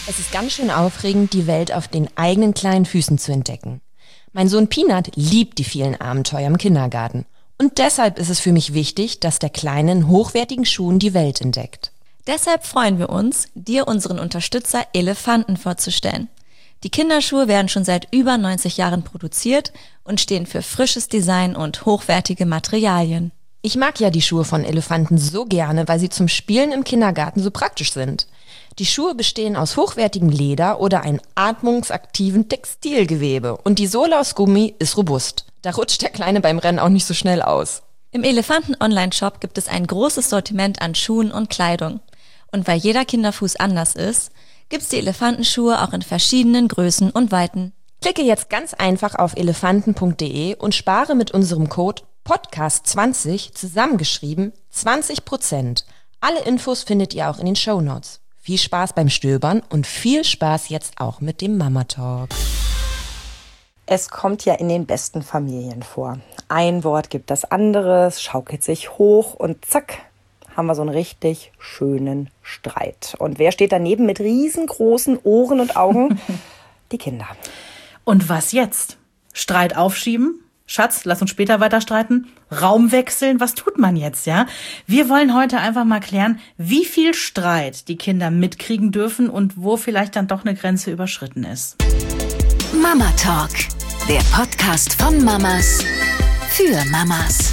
Es ist ganz schön aufregend, die Welt auf den eigenen kleinen Füßen zu entdecken. Mein Sohn Peanut liebt die vielen Abenteuer im Kindergarten. Und deshalb ist es für mich wichtig, dass der Kleine in hochwertigen Schuhen die Welt entdeckt. Deshalb freuen wir uns, dir unseren Unterstützer Elefanten vorzustellen. Die Kinderschuhe werden schon seit über 90 Jahren produziert und stehen für frisches Design und hochwertige Materialien. Ich mag ja die Schuhe von Elefanten so gerne, weil sie zum Spielen im Kindergarten so praktisch sind. Die Schuhe bestehen aus hochwertigem Leder oder einem atmungsaktiven Textilgewebe und die Sohle aus Gummi ist robust. Da rutscht der Kleine beim Rennen auch nicht so schnell aus. Im Elefanten-Online-Shop gibt es ein großes Sortiment an Schuhen und Kleidung. Und weil jeder Kinderfuß anders ist, gibt's die Elefantenschuhe auch in verschiedenen Größen und Weiten. Klicke jetzt ganz einfach auf elefanten.de und spare mit unserem Code PODCAST20 zusammengeschrieben 20%. Alle Infos findet ihr auch in den Shownotes. Viel Spaß beim Stöbern und viel Spaß jetzt auch mit dem Mama Talk. Es kommt ja in den besten Familien vor. Ein Wort gibt das andere, es schaukelt sich hoch und zack, haben wir so einen richtig schönen Streit. Und wer steht daneben mit riesengroßen Ohren und Augen? Die Kinder. Und was jetzt? Streit aufschieben? Schatz, lass uns später weiter streiten. Raum wechseln? Was tut man jetzt, ja? Wir wollen heute einfach mal klären, wie viel Streit die Kinder mitkriegen dürfen und wo vielleicht dann doch eine Grenze überschritten ist. Mama Talk, der Podcast von Mamas für Mamas.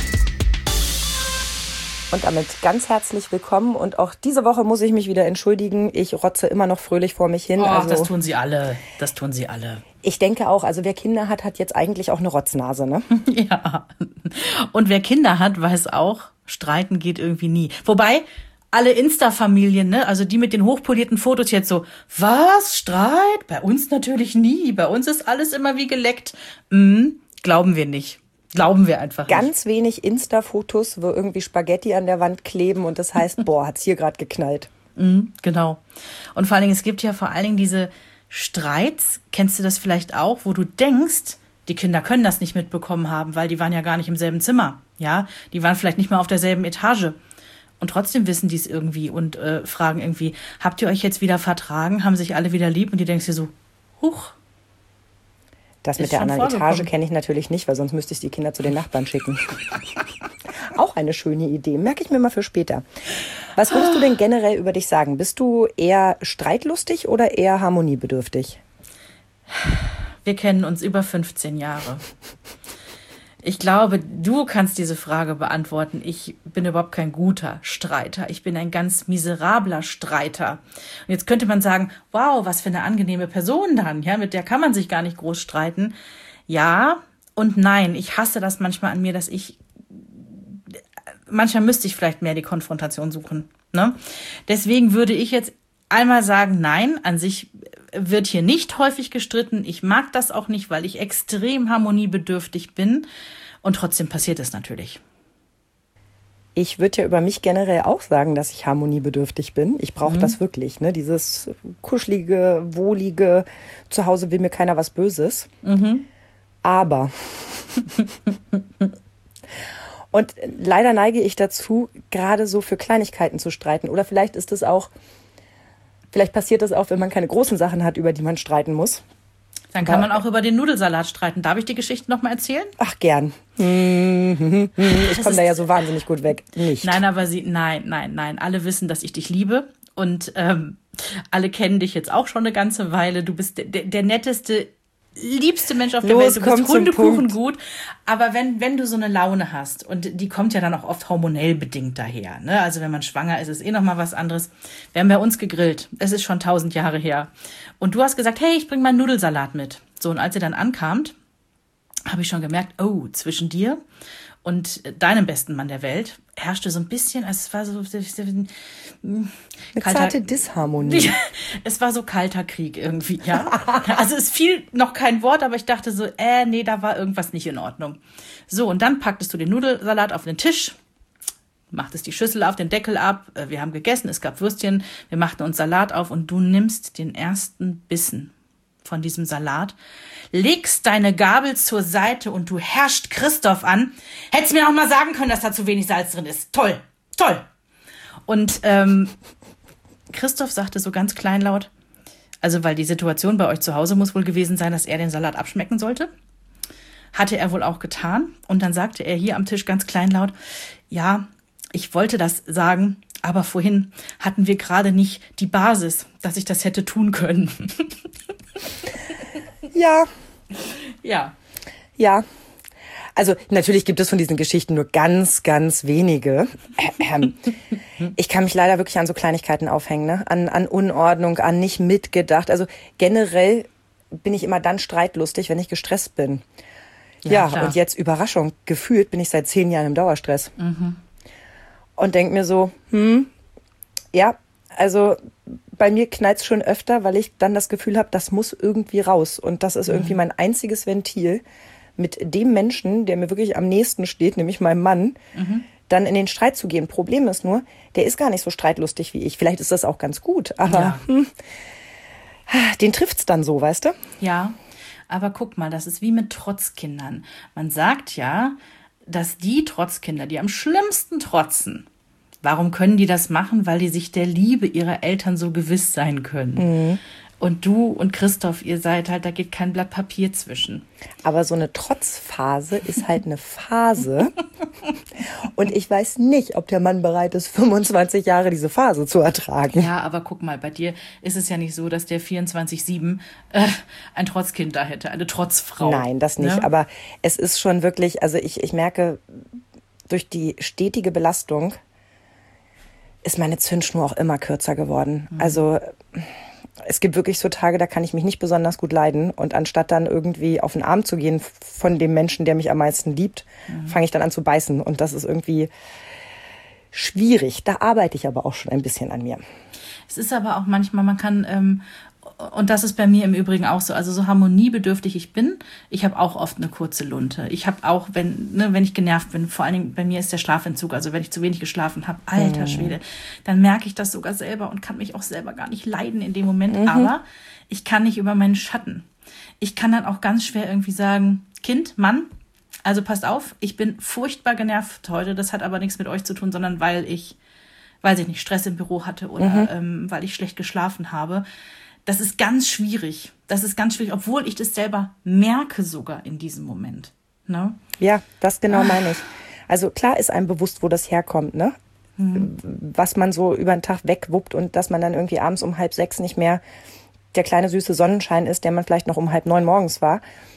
Und damit ganz herzlich willkommen. Und auch diese Woche muss ich mich wieder entschuldigen. Ich rotze immer noch fröhlich vor mich hin. Oh, das tun sie alle. Das tun sie alle. Ich denke auch, also wer Kinder hat, hat jetzt eigentlich auch eine Rotznase, ne? Ja. Und wer Kinder hat, weiß auch, streiten geht irgendwie nie. Wobei, alle Insta-Familien, ne, also die mit den hochpolierten Fotos jetzt so, was, Streit? Bei uns natürlich nie. Bei uns ist alles immer wie geleckt. Glauben wir nicht. Glauben wir einfach nicht. Ganz wenig Insta-Fotos, wo irgendwie Spaghetti an der Wand kleben und das heißt, boah, hat's hier gerade geknallt. Genau. Und vor allen Dingen, es gibt ja vor allen Dingen diese Streits, kennst du das vielleicht auch, wo du denkst, die Kinder können das nicht mitbekommen haben, weil die waren ja gar nicht im selben Zimmer. Ja, die waren vielleicht nicht mal auf derselben Etage. Und trotzdem wissen die es irgendwie und fragen irgendwie, habt ihr euch jetzt wieder vertragen? Haben sich alle wieder lieb? Und die denkst dir so, huch. Das mit der anderen Etage kenne ich natürlich nicht, weil sonst müsste ich die Kinder zu den Nachbarn schicken. Auch eine schöne Idee. Merke ich mir mal für später. Was würdest du denn generell über dich sagen? Bist du eher streitlustig oder eher harmoniebedürftig? Wir kennen uns über 15 Jahre. Ich glaube, du kannst diese Frage beantworten. Ich bin überhaupt kein guter Streiter. Ich bin ein ganz miserabler Streiter. Und jetzt könnte man sagen, wow, was für eine angenehme Person dann. Ja, mit der kann man sich gar nicht groß streiten. Ja und nein. Ich hasse das manchmal an mir, dass manchmal müsste ich vielleicht mehr die Konfrontation suchen. Ne? Deswegen würde ich jetzt einmal sagen, nein, an sich wird hier nicht häufig gestritten. Ich mag das auch nicht, weil ich extrem harmoniebedürftig bin. Und trotzdem passiert es natürlich. Ich würde ja über mich generell auch sagen, dass ich harmoniebedürftig bin. Ich brauche das wirklich, ne? Dieses kuschelige, wohlige, zu Hause will mir keiner was Böses. Aber und leider neige ich dazu, gerade so für Kleinigkeiten zu streiten. Oder vielleicht ist es auch, vielleicht passiert das auch, wenn man keine großen Sachen hat, über die man streiten muss. Dann kann man auch über den Nudelsalat streiten. Darf ich die Geschichte noch mal erzählen? Ach, gern. Ich komme da ja so wahnsinnig gut weg. Nicht. Nein, aber nein. Alle wissen, dass ich dich liebe. Und alle kennen dich jetzt auch schon eine ganze Weile. Du bist der netteste, liebste Mensch auf der Welt. Du bist Hundekuchen gut. Aber wenn du so eine Laune hast, und die kommt ja dann auch oft hormonell bedingt daher, ne? Also wenn man schwanger ist, ist noch mal was anderes. Wir haben bei uns gegrillt. Es ist schon 1000 Jahre her. Und du hast gesagt, hey, ich bring mal einen Nudelsalat mit. So, und als ihr dann ankamt, habe ich schon gemerkt, oh, zwischen dir und deinem besten Mann der Welt herrschte so ein bisschen, also es war so eine zarte Disharmonie. Es war so kalter Krieg irgendwie, ja. Also es fiel noch kein Wort, aber ich dachte so, nee, da war irgendwas nicht in Ordnung. So, und dann packtest du den Nudelsalat auf den Tisch, machtest die Schüssel auf, den Deckel ab, wir haben gegessen, es gab Würstchen, wir machten uns Salat auf und du nimmst den ersten Bissen von diesem Salat, legst deine Gabel zur Seite und du herrschst Christoph an. Hättest mir auch mal sagen können, dass da zu wenig Salz drin ist. Toll, toll. Und Christoph sagte so ganz kleinlaut, Also weil die Situation bei euch zu Hause muss wohl gewesen sein, dass er den Salat abschmecken sollte. Hatte er wohl auch getan. Und dann sagte er hier am Tisch ganz kleinlaut, ja, ich wollte das sagen, aber vorhin hatten wir gerade nicht die Basis, dass ich das hätte tun können. Ja. Ja. Ja. Also natürlich gibt es von diesen Geschichten nur ganz, ganz wenige. Ich kann mich leider wirklich an so Kleinigkeiten aufhängen, ne? An Unordnung, an nicht mitgedacht. Also generell bin ich immer dann streitlustig, wenn ich gestresst bin. Ja, und jetzt Überraschung. Gefühlt bin ich seit 10 Jahren im Dauerstress. Mhm. Und denk mir so, ja, also bei mir knallt's schon öfter, weil ich dann das Gefühl habe, das muss irgendwie raus. Und das ist irgendwie mein einziges Ventil, mit dem Menschen, der mir wirklich am nächsten steht, nämlich meinem Mann, dann in den Streit zu gehen. Problem ist nur, der ist gar nicht so streitlustig wie ich. Vielleicht ist das auch ganz gut, aber den trifft's dann so, weißt du? Ja. Aber guck mal, das ist wie mit Trotzkindern. Man sagt ja, dass die Trotzkinder, die am schlimmsten trotzen, warum können die das machen? Weil die sich der Liebe ihrer Eltern so gewiss sein können. Mhm. Und du und Christoph, ihr seid halt, da geht kein Blatt Papier zwischen. Aber so eine Trotzphase ist halt eine Phase. Und ich weiß nicht, ob der Mann bereit ist, 25 Jahre diese Phase zu ertragen. Ja, aber guck mal, bei dir ist es ja nicht so, dass der 24/7 ein Trotzkind da hätte, eine Trotzfrau. Nein, das nicht. Ne? Aber es ist schon wirklich, also ich merke, durch die stetige Belastung ist meine Zündschnur auch immer kürzer geworden. Mhm. Also es gibt wirklich so Tage, da kann ich mich nicht besonders gut leiden. Und anstatt dann irgendwie auf den Arm zu gehen von dem Menschen, der mich am meisten liebt, fange ich dann an zu beißen. Und das ist irgendwie schwierig. Da arbeite ich aber auch schon ein bisschen an mir. Es ist aber auch manchmal, man kann, und das ist bei mir im Übrigen auch so, also so harmoniebedürftig ich bin, ich habe auch oft eine kurze Lunte. Ich habe auch, wenn ich genervt bin, vor allen Dingen bei mir ist der Schlafentzug, also wenn ich zu wenig geschlafen habe, alter Schwede, dann merke ich das sogar selber und kann mich auch selber gar nicht leiden in dem Moment, aber ich kann nicht über meinen Schatten. Ich kann dann auch ganz schwer irgendwie sagen, Kind, Mann, also passt auf, ich bin furchtbar genervt heute, das hat aber nichts mit euch zu tun, sondern weil ich, weiß ich nicht, Stress im Büro hatte oder weil ich schlecht geschlafen habe. Das ist ganz schwierig. Obwohl ich das selber merke sogar in diesem Moment. Ne? Ja, das genau meine ich. Also klar ist einem bewusst, wo das herkommt, ne? Was man so über den Tag wegwuppt und dass man dann irgendwie abends um 5:30 nicht mehr der kleine süße Sonnenschein ist, der man vielleicht noch um 8:30 morgens war.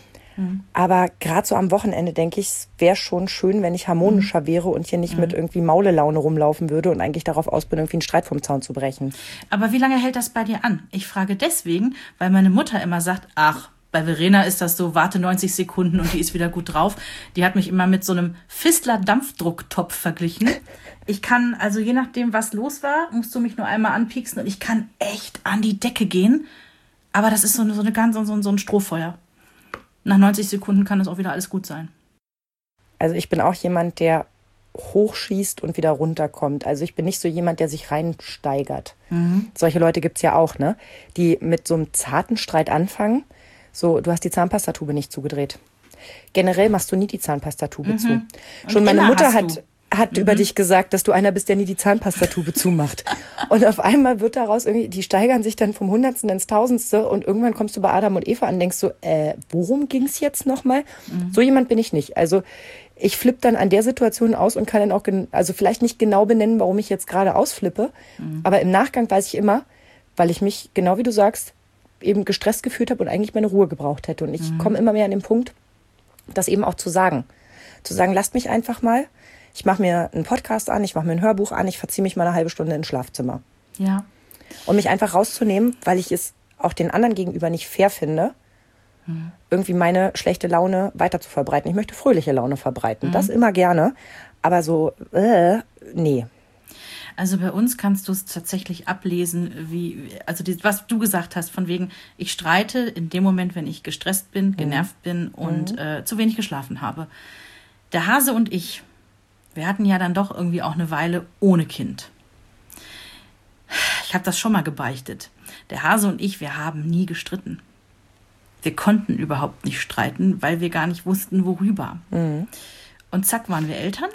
Aber gerade so am Wochenende denke ich, es wäre schon schön, wenn ich harmonischer wäre und hier nicht mit irgendwie Maulelaune rumlaufen würde und eigentlich darauf aus bin, irgendwie einen Streit vom Zaun zu brechen. Aber wie lange hält das bei dir an? Ich frage deswegen, weil meine Mutter immer sagt, ach, bei Verena ist das so, warte 90 Sekunden und die ist wieder gut drauf. Die hat mich immer mit so einem Fistler-Dampfdrucktopf verglichen. Ich kann, also je nachdem, was los war, musst du mich nur einmal anpieksen und ich kann echt an die Decke gehen. Aber das ist so ein Strohfeuer. Nach 90 Sekunden kann das auch wieder alles gut sein. Also ich bin auch jemand, der hochschießt und wieder runterkommt. Also ich bin nicht so jemand, der sich reinsteigert. Solche Leute gibt's ja auch, ne? Die mit so einem zarten Streit anfangen. So, du hast die Zahnpastatube nicht zugedreht. Generell machst du nie die Zahnpastatube zu. Schon meine Mutter hat über dich gesagt, dass du einer bist, der nie die Zahnpastatube zumacht. Und auf einmal wird daraus irgendwie, die steigern sich dann vom Hundertsten ins Tausendste und irgendwann kommst du bei Adam und Eva an und denkst so, worum ging's jetzt nochmal? So jemand bin ich nicht. Also ich flippe dann an der Situation aus und kann dann auch, also vielleicht nicht genau benennen, warum ich jetzt gerade ausflippe, aber im Nachgang weiß ich immer, weil ich mich, genau wie du sagst, eben gestresst gefühlt habe und eigentlich meine Ruhe gebraucht hätte. Und ich komme immer mehr an den Punkt, das eben auch zu sagen. Zu sagen, lasst mich einfach mal. Ich mache mir einen Podcast an, ich mache mir ein Hörbuch an, ich verziehe mich mal eine halbe Stunde ins Schlafzimmer. Ja. Um mich einfach rauszunehmen, weil ich es auch den anderen gegenüber nicht fair finde, irgendwie meine schlechte Laune weiter zu verbreiten. Ich möchte fröhliche Laune verbreiten, das immer gerne, aber so, nee. Also bei uns kannst du es tatsächlich ablesen, was du gesagt hast, von wegen, ich streite in dem Moment, wenn ich gestresst bin, genervt bin und zu wenig geschlafen habe. Der Hase und ich, wir hatten ja dann doch irgendwie auch eine Weile ohne Kind. Ich habe das schon mal gebeichtet. Der Hase und ich, wir haben nie gestritten. Wir konnten überhaupt nicht streiten, weil wir gar nicht wussten, worüber. Und zack, waren wir Eltern.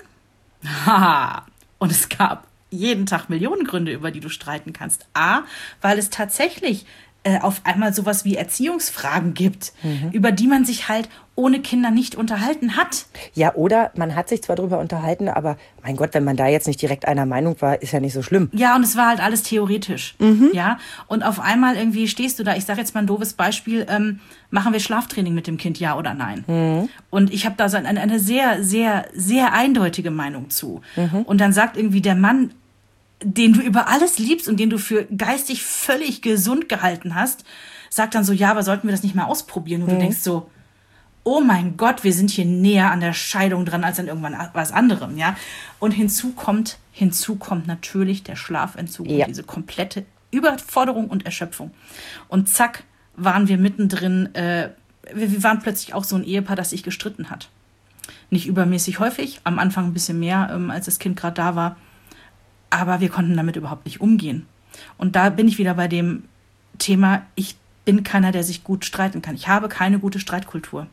Und es gab jeden Tag Millionen Gründe, über die du streiten kannst. A, weil es tatsächlich auf einmal sowas wie Erziehungsfragen gibt, über die man sich halt ohne Kinder nicht unterhalten hat. Ja, oder man hat sich zwar drüber unterhalten, aber mein Gott, wenn man da jetzt nicht direkt einer Meinung war, ist ja nicht so schlimm. Ja, und es war halt alles theoretisch. Ja, und auf einmal irgendwie stehst du da, ich sage jetzt mal ein doofes Beispiel, machen wir Schlaftraining mit dem Kind, ja oder nein? Und ich habe da so eine sehr, sehr, sehr eindeutige Meinung zu. Und dann sagt irgendwie der Mann, den du über alles liebst und den du für geistig völlig gesund gehalten hast, sagt dann so, ja, aber sollten wir das nicht mal ausprobieren? Und du denkst so, oh mein Gott, wir sind hier näher an der Scheidung dran als an irgendwann was anderem, ja. Und hinzu kommt natürlich der Schlafentzug und diese komplette Überforderung und Erschöpfung. Und zack, waren wir mittendrin, wir waren plötzlich auch so ein Ehepaar, das sich gestritten hat. Nicht übermäßig häufig, am Anfang ein bisschen mehr, als das Kind gerade da war. Aber wir konnten damit überhaupt nicht umgehen. Und da bin ich wieder bei dem Thema, ich bin keiner, der sich gut streiten kann. Ich habe keine gute Streitkultur.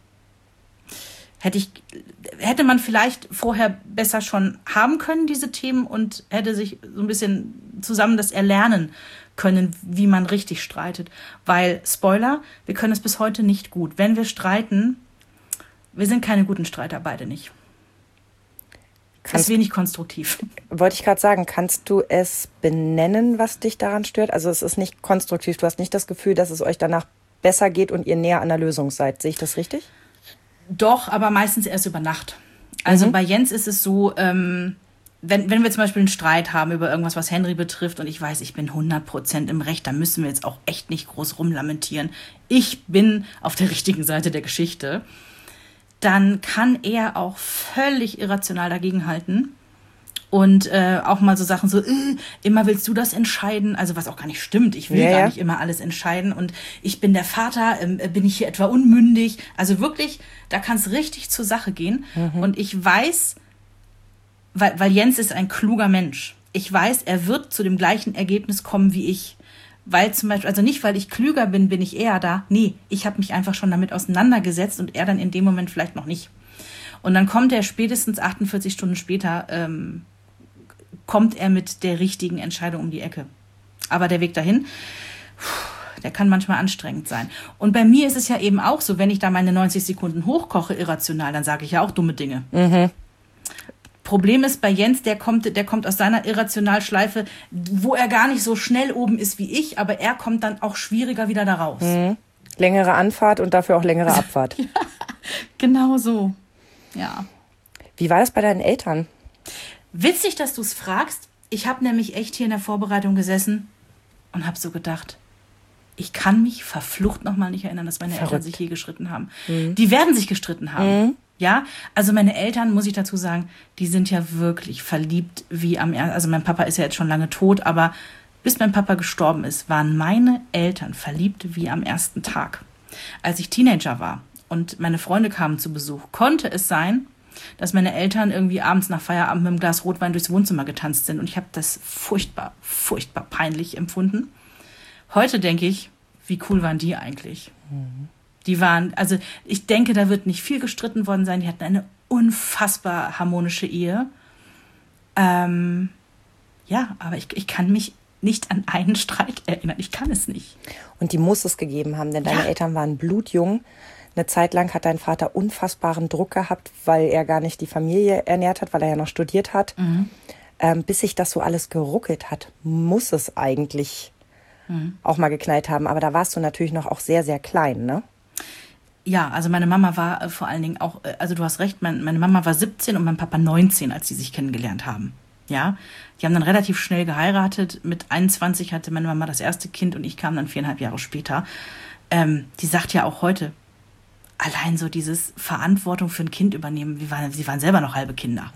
Hätte man vielleicht vorher besser schon haben können, diese Themen, und hätte sich so ein bisschen zusammen das erlernen können, wie man richtig streitet. Weil, Spoiler, wir können es bis heute nicht gut. Wenn wir streiten, wir sind keine guten Streiter, beide nicht. Das ist wenig konstruktiv. Wollte ich gerade sagen, kannst du es benennen, was dich daran stört? Also es ist nicht konstruktiv, du hast nicht das Gefühl, dass es euch danach besser geht und ihr näher an der Lösung seid. Sehe ich das richtig? Doch, aber meistens erst über Nacht. Also bei Jens ist es so, wenn wir zum Beispiel einen Streit haben über irgendwas, was Henry betrifft, und ich weiß, ich bin 100% im Recht, da müssen wir jetzt auch echt nicht groß rumlamentieren. Ich bin auf der richtigen Seite der Geschichte. Dann kann er auch völlig irrational dagegenhalten und auch mal so Sachen so, immer willst du das entscheiden, also was auch gar nicht stimmt, ich will gar nicht immer alles entscheiden und ich bin der Vater, bin ich hier etwa unmündig, also wirklich, da kann es richtig zur Sache gehen und ich weiß, weil Jens ist ein kluger Mensch, ich weiß, er wird zu dem gleichen Ergebnis kommen wie ich. Weil zum Beispiel, also nicht, weil ich klüger bin, bin ich eher da. Nee, ich habe mich einfach schon damit auseinandergesetzt und er dann in dem Moment vielleicht noch nicht. Und dann kommt er spätestens 48 Stunden später, kommt er mit der richtigen Entscheidung um die Ecke. Aber der Weg dahin, der kann manchmal anstrengend sein. Und bei mir ist es ja eben auch so, wenn ich da meine 90 Sekunden hochkoche irrational, dann sage ich ja auch dumme Dinge. Problem ist bei Jens, der kommt aus seiner Irrationalschleife, wo er gar nicht so schnell oben ist wie ich, aber er kommt dann auch schwieriger wieder da raus. Längere Anfahrt und dafür auch längere Abfahrt. Ja, genau so. Ja. Wie war das bei deinen Eltern? Witzig, dass du es fragst. Ich habe nämlich echt hier in der Vorbereitung gesessen und habe so gedacht, ich kann mich verflucht nochmal nicht erinnern, dass meine Eltern sich je gestritten haben. Die werden sich gestritten haben. Ja, also meine Eltern, muss ich dazu sagen, die sind ja wirklich verliebt wie am ersten. Also mein Papa ist ja jetzt schon lange tot, aber bis mein Papa gestorben ist, waren meine Eltern verliebt wie am ersten Tag. Als ich Teenager war und meine Freunde kamen zu Besuch, konnte es sein, dass meine Eltern irgendwie abends nach Feierabend mit einem Glas Rotwein durchs Wohnzimmer getanzt sind. Und ich habe das furchtbar, furchtbar peinlich empfunden. Heute denke ich, wie cool waren die eigentlich? Die waren, also ich denke, da wird nicht viel gestritten worden sein. Die hatten eine unfassbar harmonische Ehe. Ja, aber ich kann mich nicht an einen Streit erinnern. Ich kann es nicht. Und die muss es gegeben haben, denn deine Eltern waren blutjung. Eine Zeit lang hat dein Vater unfassbaren Druck gehabt, weil er gar nicht die Familie ernährt hat, weil er ja noch studiert hat. Bis sich das so alles geruckelt hat, muss es eigentlich auch mal geknallt haben. Aber da warst du natürlich noch auch sehr, sehr klein, ne? Ja, also meine Mama war vor allen Dingen auch, also du hast recht, meine Mama war 17 und mein Papa 19, als die sich kennengelernt haben. Ja, die haben dann relativ schnell geheiratet. Mit 21 hatte meine Mama das erste Kind und ich kam dann 4,5 Jahre später. Die sagt ja auch heute, allein so dieses Verantwortung für ein Kind übernehmen, sie waren selber noch halbe Kinder.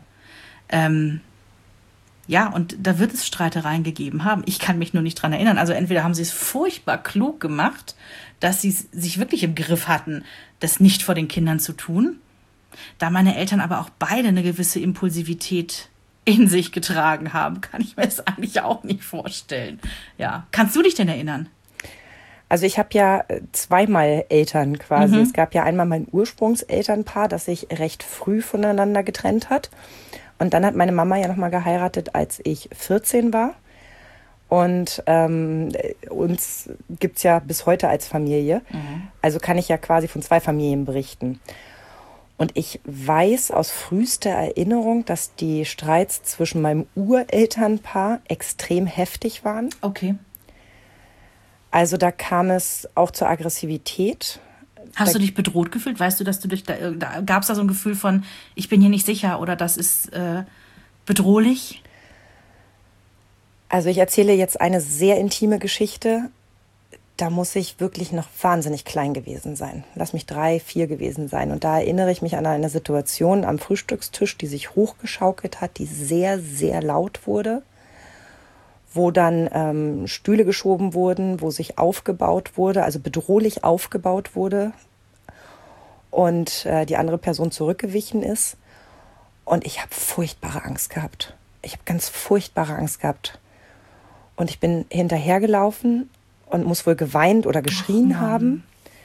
Ja, und da wird es Streitereien gegeben haben. Ich kann mich nur nicht dran erinnern. Also entweder haben sie es furchtbar klug gemacht, dass sie sich wirklich im Griff hatten, das nicht vor den Kindern zu tun. Da meine Eltern aber auch beide eine gewisse Impulsivität in sich getragen haben, kann ich mir das eigentlich auch nicht vorstellen. Ja, kannst du dich denn erinnern? Also ich habe ja zweimal Eltern quasi. Es gab ja einmal mein Ursprungselternpaar, das sich recht früh voneinander getrennt hat. Und dann hat meine Mama ja nochmal geheiratet, als ich 14 war. Und uns gibt's ja bis heute als Familie. Also kann ich ja quasi von 2 Familien berichten. Und ich weiß aus frühester Erinnerung, dass die Streits zwischen meinem Urelternpaar extrem heftig waren. Okay. Also da kam es auch zur Aggressivität. Hast du dich bedroht gefühlt? Weißt du, dass du gab es da so ein Gefühl von, ich bin hier nicht sicher oder das ist bedrohlich? Also ich erzähle jetzt eine sehr intime Geschichte. Da muss ich wirklich noch wahnsinnig klein gewesen sein. Lass mich 3, 4 gewesen sein. Und da erinnere ich mich an eine Situation am Frühstückstisch, die sich hochgeschaukelt hat, die sehr, sehr laut wurde, wo dann Stühle geschoben wurden, wo sich aufgebaut wurde, also bedrohlich aufgebaut wurde und die andere Person zurückgewichen ist. Und ich habe furchtbare Angst gehabt. Ich habe ganz furchtbare Angst gehabt. Und ich bin hinterhergelaufen und muss wohl geweint oder geschrien haben.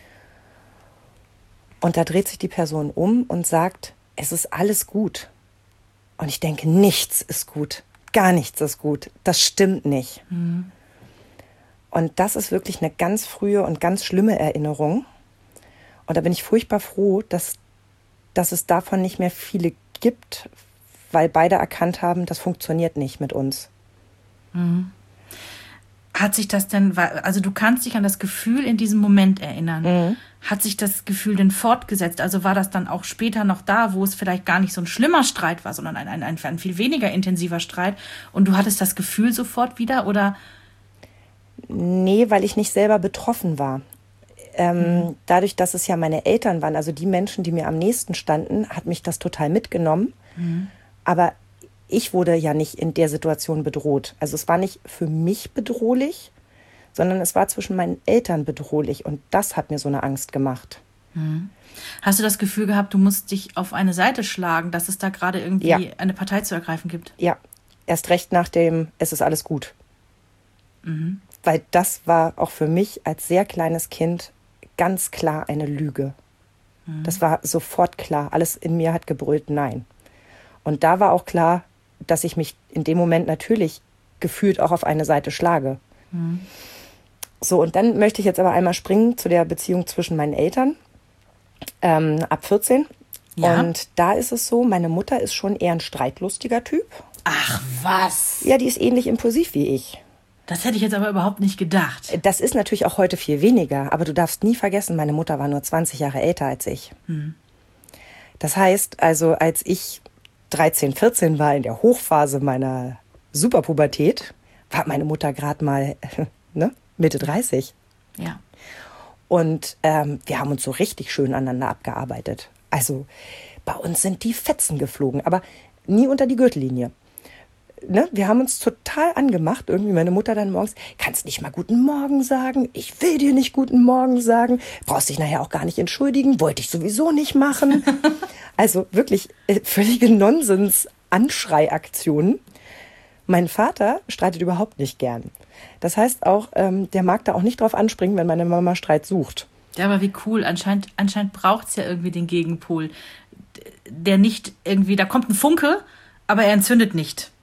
Und da dreht sich die Person um und sagt, es ist alles gut. Und ich denke, nichts ist gut. Gar nichts ist gut. Das stimmt nicht. Und das ist wirklich eine ganz frühe und ganz schlimme Erinnerung. Und da bin ich furchtbar froh, dass es davon nicht mehr viele gibt, weil beide erkannt haben, das funktioniert nicht mit uns. Hat sich das denn, also du kannst dich an das Gefühl in diesem Moment erinnern. Hat sich das Gefühl denn fortgesetzt? Also war das dann auch später noch da, wo es vielleicht gar nicht so ein schlimmer Streit war, sondern ein viel weniger intensiver Streit und du hattest das Gefühl sofort wieder, oder? Nee, weil ich nicht selber betroffen war. Dadurch, dass es ja meine Eltern waren, also die Menschen, die mir am nächsten standen, hat mich das total mitgenommen. Aber ich wurde ja nicht in der Situation bedroht. Also es war nicht für mich bedrohlich, sondern es war zwischen meinen Eltern bedrohlich. Und das hat mir so eine Angst gemacht. Hast du das Gefühl gehabt, du musst dich auf eine Seite schlagen, dass es da gerade irgendwie eine Partei zu ergreifen gibt? Ja, erst recht nach dem, es ist alles gut. Weil das war auch für mich als sehr kleines Kind ganz klar eine Lüge. Das war sofort klar. Alles in mir hat gebrüllt, nein. Und da war auch klar, dass ich mich in dem Moment natürlich gefühlt auch auf eine Seite schlage. So, und dann möchte ich jetzt aber einmal springen zu der Beziehung zwischen meinen Eltern ab 14. Ja. Und da ist es so, meine Mutter ist schon eher ein streitlustiger Typ. Ach was? Ja, die ist ähnlich impulsiv wie ich. Das hätte ich jetzt aber überhaupt nicht gedacht. Das ist natürlich auch heute viel weniger, aber du darfst nie vergessen, meine Mutter war nur 20 Jahre älter als ich. Das heißt, also als ich 13, 14 war, in der Hochphase meiner Superpubertät, war meine Mutter gerade mal Mitte 30. Ja. Und wir haben uns so richtig schön aneinander abgearbeitet. Also bei uns sind die Fetzen geflogen, aber nie unter die Gürtellinie. Ne? Wir haben uns total angemacht. Irgendwie meine Mutter dann morgens, kannst nicht mal guten Morgen sagen? Ich will dir nicht guten Morgen sagen. Brauchst dich nachher auch gar nicht entschuldigen. Wollte ich sowieso nicht machen. Also wirklich völlige Nonsens-Anschreiaktionen. Mein Vater streitet überhaupt nicht gern. Das heißt auch, der mag da auch nicht drauf anspringen, wenn meine Mama Streit sucht. Ja, aber wie cool. Anscheinend braucht es ja irgendwie den Gegenpol. Der nicht irgendwie, da kommt ein Funke, aber er entzündet nicht.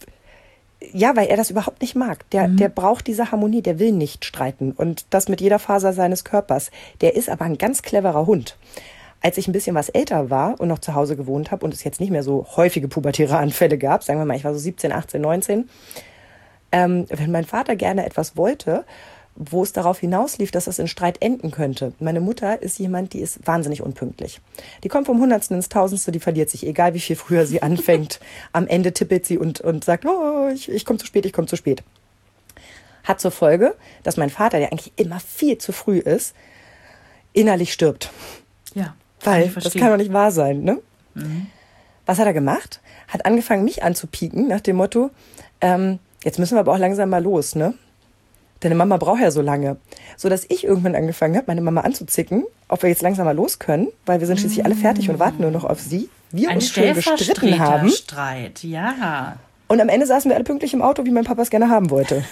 Ja, weil er das überhaupt nicht mag. Der braucht diese Harmonie, der will nicht streiten. Und das mit jeder Faser seines Körpers. Der ist aber ein ganz cleverer Hund. Als ich ein bisschen was älter war und noch zu Hause gewohnt habe und es jetzt nicht mehr so häufige pubertäre Anfälle gab, sagen wir mal, ich war so 17, 18, 19, wenn mein Vater gerne etwas wollte, wo es darauf hinauslief, dass das in Streit enden könnte. Meine Mutter ist jemand, die ist wahnsinnig unpünktlich. Die kommt vom Hundertsten ins Tausendste, die verliert sich, egal wie viel früher sie anfängt. Am Ende tippelt sie und sagt, oh, ich komme zu spät, ich komme zu spät. Hat zur Folge, dass mein Vater, der eigentlich immer viel zu früh ist, innerlich stirbt. Ja. Weil das kann doch nicht wahr sein, ne? Was hat er gemacht? Hat angefangen, mich anzupieken, nach dem Motto, jetzt müssen wir aber auch langsam mal los, ne? Deine Mama braucht ja so lange. So dass ich irgendwann angefangen habe, meine Mama anzuzicken, ob wir jetzt langsam mal los können, weil wir sind schließlich alle fertig und warten nur noch auf sie. Wir uns schön gestritten haben. Streit, ja. Und am Ende saßen wir alle pünktlich im Auto, wie mein Papa es gerne haben wollte.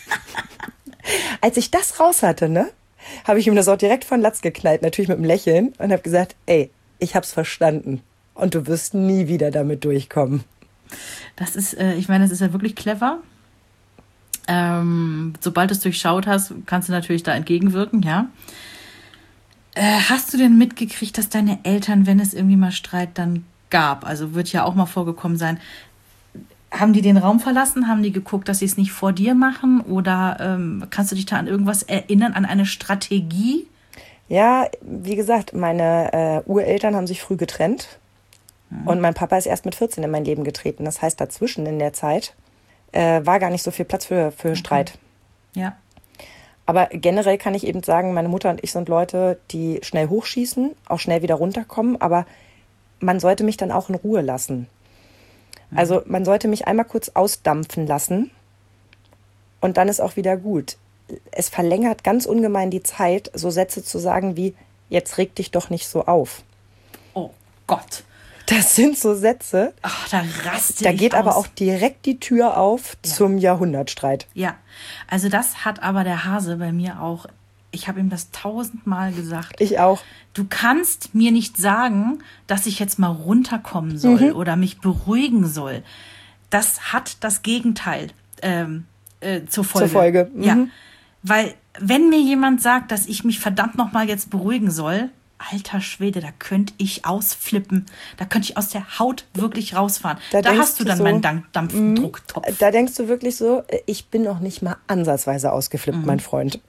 Als ich das raus hatte, ne, habe ich ihm das auch direkt von Latz geknallt, natürlich mit einem Lächeln, und habe gesagt, ey, ich hab's verstanden und du wirst nie wieder damit durchkommen. Das ist, ich meine, das ist ja wirklich clever. Sobald du es durchschaut hast, kannst du natürlich da entgegenwirken, ja. Hast du denn mitgekriegt, dass deine Eltern, wenn es irgendwie mal Streit dann gab, also wird ja auch mal vorgekommen sein, haben die den Raum verlassen? Haben die geguckt, dass sie es nicht vor dir machen? Oder kannst du dich da an irgendwas erinnern, an eine Strategie? Ja, wie gesagt, meine Ureltern haben sich früh getrennt. Und mein Papa ist erst mit 14 in mein Leben getreten. Das heißt, dazwischen in der Zeit war gar nicht so viel Platz für Streit. Ja. Aber generell kann ich eben sagen, meine Mutter und ich sind Leute, die schnell hochschießen, auch schnell wieder runterkommen. Aber man sollte mich dann auch in Ruhe lassen. Also man sollte mich einmal kurz ausdampfen lassen und dann ist auch wieder gut. Es verlängert ganz ungemein die Zeit, so Sätze zu sagen wie, jetzt reg dich doch nicht so auf. Oh Gott. Das sind so Sätze. Ach, da raste Da ich geht aus. aber auch direkt die Tür auf zum Jahrhundertstreit. Ja, also das hat aber der Hase bei mir auch. Ich habe ihm das 1000-mal gesagt. Ich auch. Du kannst mir nicht sagen, dass ich jetzt mal runterkommen soll oder mich beruhigen soll. Das hat das Gegenteil zur Folge. Zur Folge. Ja, weil wenn mir jemand sagt, dass ich mich verdammt nochmal jetzt beruhigen soll, alter Schwede, da könnte ich ausflippen. Da könnte ich aus der Haut wirklich rausfahren. Da hast du dann so, meinen Dampfdrucktopf. Da denkst du wirklich so, ich bin noch nicht mal ansatzweise ausgeflippt, mein Freund.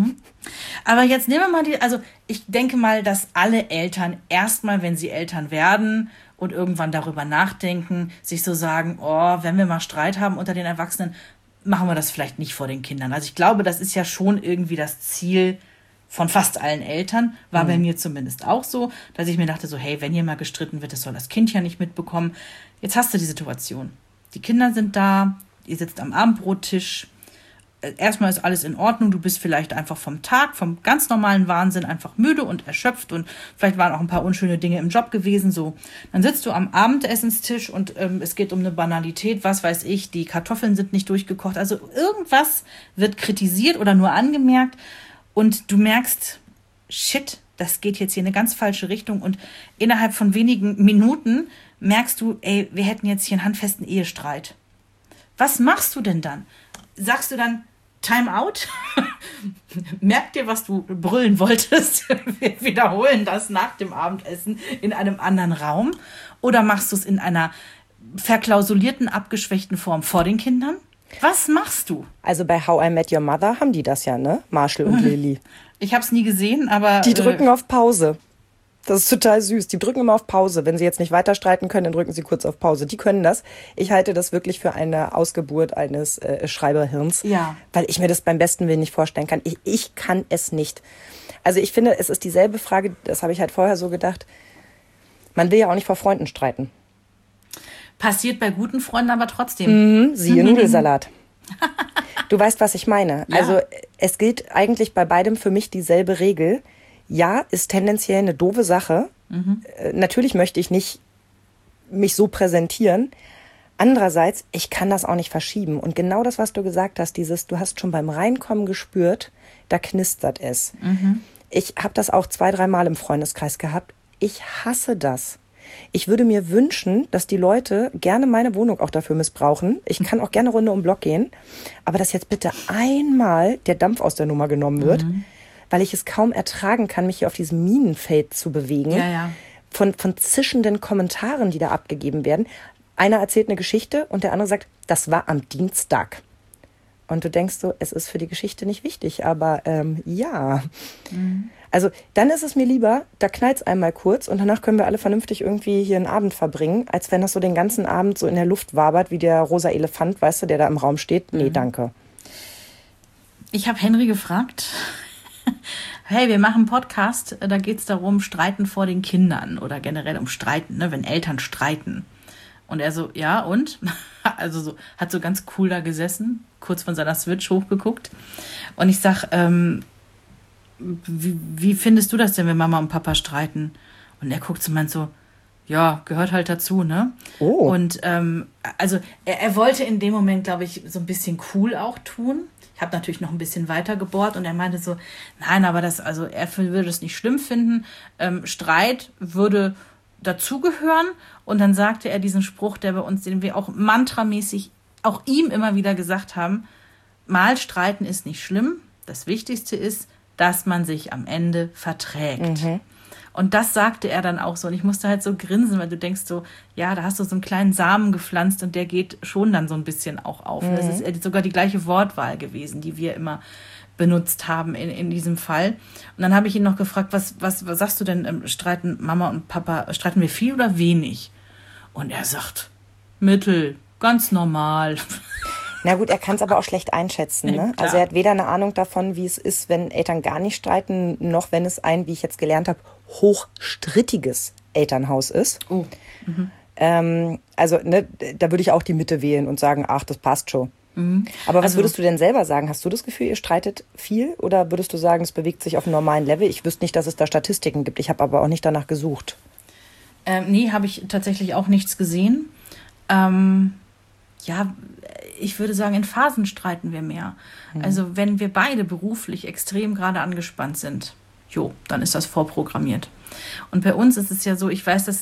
Aber jetzt nehmen wir mal also ich denke mal, dass alle Eltern erstmal, wenn sie Eltern werden und irgendwann darüber nachdenken, sich so sagen, oh, wenn wir mal Streit haben unter den Erwachsenen, machen wir das vielleicht nicht vor den Kindern. Also ich glaube, das ist ja schon irgendwie das Ziel von fast allen Eltern, war bei mir zumindest auch so, dass ich mir dachte so, hey, wenn hier mal gestritten wird, das soll das Kind ja nicht mitbekommen. Jetzt hast du die Situation. Die Kinder sind da, ihr sitzt am Abendbrottisch. Erstmal ist alles in Ordnung, du bist vielleicht einfach vom Tag, vom ganz normalen Wahnsinn einfach müde und erschöpft und vielleicht waren auch ein paar unschöne Dinge im Job gewesen. So, dann sitzt du am Abendessenstisch und es geht um eine Banalität, was weiß ich, die Kartoffeln sind nicht durchgekocht. Also irgendwas wird kritisiert oder nur angemerkt. Und du merkst, shit, das geht jetzt hier in eine ganz falsche Richtung. Und innerhalb von wenigen Minuten merkst du, ey, wir hätten jetzt hier einen handfesten Ehestreit. Was machst du denn dann? Sagst du dann, Time out? Merk dir, was du brüllen wolltest. Wir wiederholen das nach dem Abendessen in einem anderen Raum. Oder machst du es in einer verklausulierten, abgeschwächten Form vor den Kindern? Was machst du? Also bei How I Met Your Mother haben die das ja, ne? Marshall und Lily. Ich habe es nie gesehen, aber... Die drücken auf Pause. Das ist total süß. Die drücken immer auf Pause. Wenn sie jetzt nicht weiter streiten können, dann drücken sie kurz auf Pause. Die können das. Ich halte das wirklich für eine Ausgeburt eines Schreiberhirns. Ja. Weil ich mir das beim besten Willen nicht vorstellen kann. Ich kann es nicht. Also ich finde, es ist dieselbe Frage, das habe ich halt vorher so gedacht. Man will ja auch nicht vor Freunden streiten. Passiert bei guten Freunden aber trotzdem. Siehe Nudelsalat. Du weißt, was ich meine. Ja. Also es gilt eigentlich bei beidem für mich dieselbe Regel. Ja, ist tendenziell eine doofe Sache. Natürlich möchte ich nicht mich so präsentieren. Andererseits, ich kann das auch nicht verschieben. Und genau das, was du gesagt hast, du hast schon beim Reinkommen gespürt, da knistert es. Ich habe das auch 2-3 Mal im Freundeskreis gehabt. Ich hasse das. Ich würde mir wünschen, dass die Leute gerne meine Wohnung auch dafür missbrauchen. Ich kann auch gerne Runde um den Block gehen. Aber dass jetzt bitte einmal der Dampf aus der Nummer genommen wird, weil ich es kaum ertragen kann, mich hier auf diesem Minenfeld zu bewegen. Ja. Von zischenden Kommentaren, die da abgegeben werden. Einer erzählt eine Geschichte und der andere sagt, das war am Dienstag. Und du denkst so, es ist für die Geschichte nicht wichtig, aber ja. Also dann ist es mir lieber, da knallt's einmal kurz und danach können wir alle vernünftig irgendwie hier einen Abend verbringen, als wenn das so den ganzen Abend so in der Luft wabert, wie der rosa Elefant, weißt du, der da im Raum steht. Nee, danke. Ich habe Henry gefragt, hey, wir machen einen Podcast, da geht's darum, Streiten vor den Kindern oder generell um Streiten, ne, wenn Eltern streiten. Und er so, ja, und? Also so, hat so ganz cool da gesessen, kurz von seiner Switch hochgeguckt. Und ich sag, wie findest du das denn, wenn Mama und Papa streiten? Und er guckt so und meint so, ja, gehört halt dazu, ne? Oh. Und also er wollte in dem Moment, glaube ich, so ein bisschen cool auch tun. Ich habe natürlich noch ein bisschen weiter gebohrt und er meinte so, nein, aber er würde es nicht schlimm finden. Streit würde dazugehören. Und dann sagte er diesen Spruch, der bei uns, den wir auch mantramäßig auch ihm immer wieder gesagt haben, mal streiten ist nicht schlimm. Das Wichtigste ist, dass man sich am Ende verträgt. Und das sagte er dann auch so. Und ich musste halt so grinsen, weil du denkst so, ja, da hast du so einen kleinen Samen gepflanzt und der geht schon dann so ein bisschen auch auf. Das ist sogar die gleiche Wortwahl gewesen, die wir immer benutzt haben in diesem Fall. Und dann habe ich ihn noch gefragt, was sagst du denn, streiten Mama und Papa, streiten wir viel oder wenig? Und er sagt, mittel, ganz normal. Na gut, er kann es aber auch schlecht einschätzen. Ne? Also er hat weder eine Ahnung davon, wie es ist, wenn Eltern gar nicht streiten, noch wenn es ein, wie ich jetzt gelernt habe, hochstrittiges Elternhaus ist. Oh. Also ne, da würde ich auch die Mitte wählen und sagen, ach, das passt schon. Aber was würdest du denn selber sagen? Hast du das Gefühl, ihr streitet viel? Oder würdest du sagen, es bewegt sich auf einem normalen Level? Ich wüsste nicht, dass es da Statistiken gibt. Ich habe aber auch nicht danach gesucht. Nee, habe ich tatsächlich auch nichts gesehen. Ja, ich würde sagen, in Phasen streiten wir mehr. Also wenn wir beide beruflich extrem gerade angespannt sind, dann ist das vorprogrammiert. Und bei uns ist es ja so, ich weiß,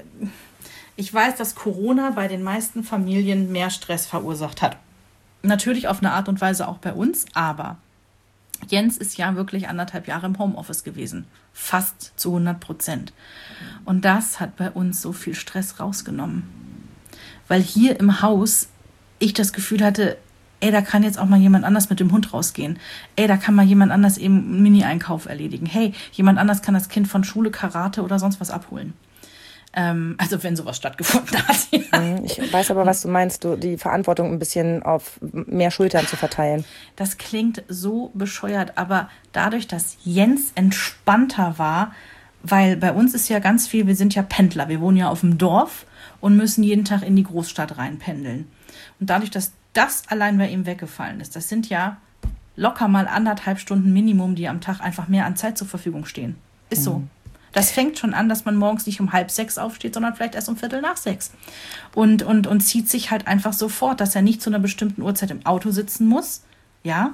dass Corona bei den meisten Familien mehr Stress verursacht hat. Natürlich auf eine Art und Weise auch bei uns, aber Jens ist ja wirklich 1,5 Jahre im Homeoffice gewesen. Fast zu 100%. Und das hat bei uns so viel Stress rausgenommen. Weil hier im Haus ich das Gefühl hatte, da kann jetzt auch mal jemand anders mit dem Hund rausgehen. Da kann mal jemand anders eben einen Mini-Einkauf erledigen. Hey, jemand anders kann das Kind von Schule, Karate oder sonst was abholen. Also wenn sowas stattgefunden hat. Ich weiß aber, was du meinst, die Verantwortung ein bisschen auf mehr Schultern zu verteilen. Das klingt so bescheuert, aber dadurch, dass Jens entspannter war, weil bei uns ist ja ganz viel, wir sind ja Pendler, wir wohnen ja auf dem Dorf und müssen jeden Tag in die Großstadt reinpendeln. Und dadurch, dass das allein bei ihm weggefallen ist, das sind ja locker mal 1,5 Stunden Minimum, die am Tag einfach mehr an Zeit zur Verfügung stehen. Ist so. Das fängt schon an, dass man morgens nicht um 5:30 aufsteht, sondern vielleicht erst um 5:45. Und zieht sich halt einfach so fort, dass er nicht zu einer bestimmten Uhrzeit im Auto sitzen muss. Ja.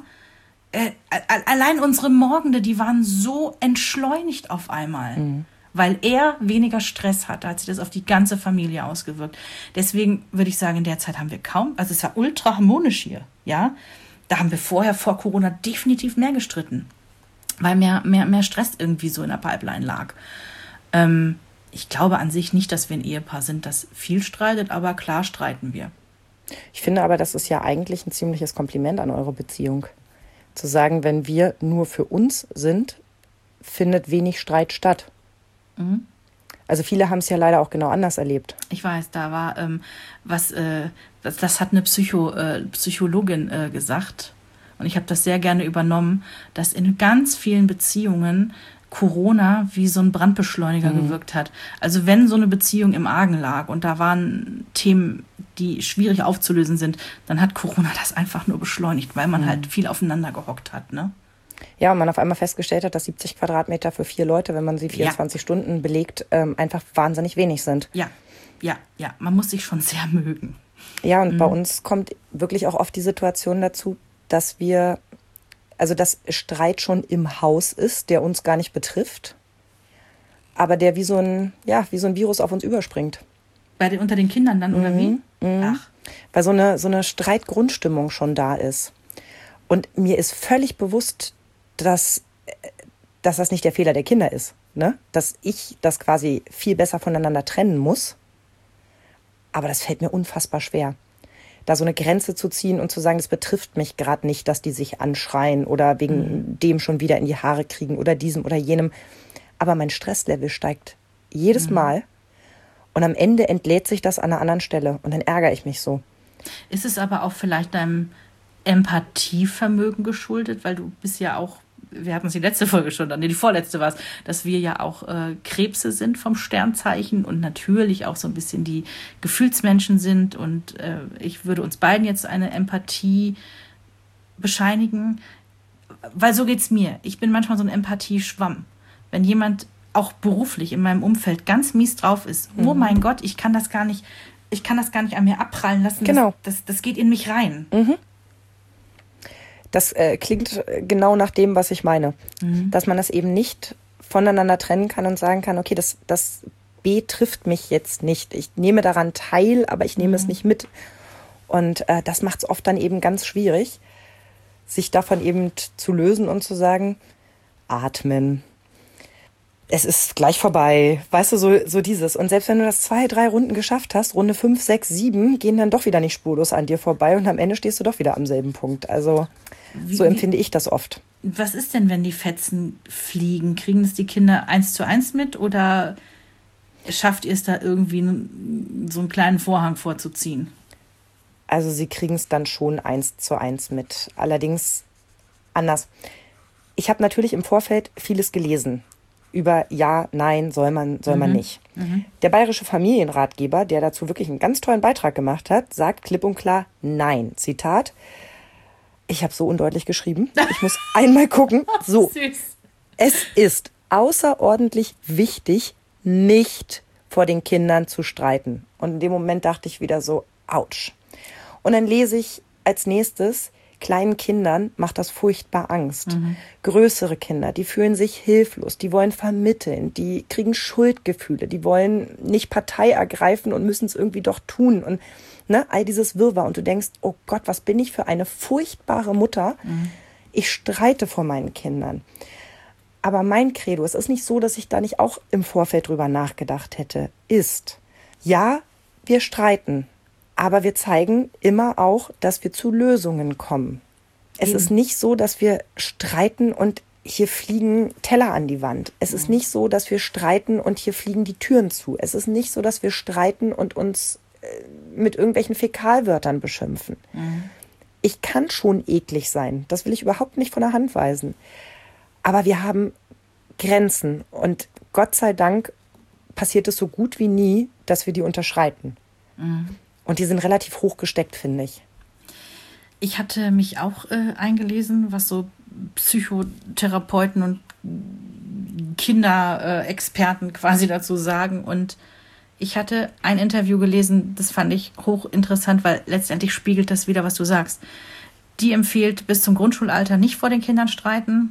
Allein unsere Morgende, die waren so entschleunigt auf einmal. Weil er weniger Stress hatte, hat sich das auf die ganze Familie ausgewirkt. Deswegen würde ich sagen, in der Zeit haben wir also es war ultra harmonisch hier. Ja. Da haben wir vor Corona definitiv mehr gestritten. Weil mehr Stress irgendwie so in der Pipeline lag. Ich glaube an sich nicht, dass wir ein Ehepaar sind, das viel streitet, aber klar streiten wir. Ich finde aber, das ist ja eigentlich ein ziemliches Kompliment an eure Beziehung. Zu sagen, wenn wir nur für uns sind, findet wenig Streit statt. Also viele haben es ja leider auch genau anders erlebt. Ich weiß, da war das hat eine Psychologin gesagt. Und ich habe das sehr gerne übernommen, dass in ganz vielen Beziehungen Corona wie so ein Brandbeschleuniger gewirkt hat. Also wenn so eine Beziehung im Argen lag und da waren Themen, die schwierig aufzulösen sind, dann hat Corona das einfach nur beschleunigt, weil man halt viel aufeinander gehockt hat. Ne? Ja, und man auf einmal festgestellt hat, dass 70 Quadratmeter für 4 Leute, wenn man sie 24 Stunden belegt, einfach wahnsinnig wenig sind. Ja, man muss sich schon sehr mögen. Ja, und bei uns kommt wirklich auch oft die Situation dazu, dass dass Streit schon im Haus ist, der uns gar nicht betrifft, aber der wie so ein Virus auf uns überspringt. Unter den Kindern dann, oder wie? Ach. Weil so eine Streitgrundstimmung schon da ist. Und mir ist völlig bewusst, dass das nicht der Fehler der Kinder ist, ne? Dass ich das quasi viel besser voneinander trennen muss. Aber das fällt mir unfassbar schwer. Da so eine Grenze zu ziehen und zu sagen, das betrifft mich gerade nicht, dass die sich anschreien oder wegen dem schon wieder in die Haare kriegen oder diesem oder jenem. Aber mein Stresslevel steigt jedes Mal und am Ende entlädt sich das an einer anderen Stelle und dann ärgere ich mich so. Ist es aber auch vielleicht deinem Empathievermögen geschuldet, weil du bist ja auch, wir hatten es die letzte Folge schon, die vorletzte war es, dass wir ja auch Krebse sind vom Sternzeichen und natürlich auch so ein bisschen die Gefühlsmenschen sind und ich würde uns beiden jetzt eine Empathie bescheinigen, weil so geht's mir. Ich bin manchmal so ein Empathieschwamm. Wenn jemand auch beruflich in meinem Umfeld ganz mies drauf ist, oh mein Gott, ich kann das gar nicht an mir abprallen lassen. Genau. Das geht in mich rein. Das klingt genau nach dem, was ich meine. Dass man das eben nicht voneinander trennen kann und sagen kann, okay, das betrifft mich jetzt nicht. Ich nehme daran teil, aber ich nehme es nicht mit. Und das macht es oft dann eben ganz schwierig. sich davon eben zu lösen und zu sagen, atmen. Es ist gleich vorbei, weißt du, so dieses. Und selbst wenn du das 2, 3 Runden geschafft hast, Runde 5, 6, 7 gehen dann doch wieder nicht spurlos an dir vorbei und am Ende stehst du doch wieder am selben Punkt. Also so empfinde ich das oft. Was ist denn, wenn die Fetzen fliegen? Kriegen es die Kinder 1:1 mit oder schafft ihr es da irgendwie so einen kleinen Vorhang vorzuziehen? Also sie kriegen es dann schon 1:1 mit. Allerdings anders. Ich habe natürlich im Vorfeld vieles gelesen. Über ja, nein, soll man nicht. Der Bayerische Familienratgeber, der dazu wirklich einen ganz tollen Beitrag gemacht hat, sagt klipp und klar nein. Zitat, ich habe so undeutlich geschrieben, ich muss einmal gucken. So, süß. Es ist außerordentlich wichtig, nicht vor den Kindern zu streiten. Und in dem Moment dachte ich wieder so, ouch. Und dann lese ich als nächstes, kleinen Kindern macht das furchtbar Angst. Größere Kinder, die fühlen sich hilflos, die wollen vermitteln, die kriegen Schuldgefühle, die wollen nicht Partei ergreifen und müssen es irgendwie doch tun. Und all dieses Wirrwarr. Und du denkst, oh Gott, was bin ich für eine furchtbare Mutter. Ich streite vor meinen Kindern. Aber mein Credo, es ist nicht so, dass ich da nicht auch im Vorfeld drüber nachgedacht hätte, ist, ja, wir streiten. Aber wir zeigen immer auch, dass wir zu Lösungen kommen. Es ist nicht so, dass wir streiten und hier fliegen Teller an die Wand. Es ist nicht so, dass wir streiten und hier fliegen die Türen zu. Es ist nicht so, dass wir streiten und uns mit irgendwelchen Fäkalwörtern beschimpfen. Ich kann schon eklig sein. Das will ich überhaupt nicht von der Hand weisen. Aber wir haben Grenzen. Und Gott sei Dank passiert es so gut wie nie, dass wir die unterschreiten. Und die sind relativ hoch gesteckt, finde ich. Ich hatte mich auch eingelesen, was so Psychotherapeuten und Kinderexperten quasi dazu sagen. Und ich hatte ein Interview gelesen, das fand ich hochinteressant, weil letztendlich spiegelt das wieder, was du sagst. Die empfiehlt, bis zum Grundschulalter nicht vor den Kindern streiten.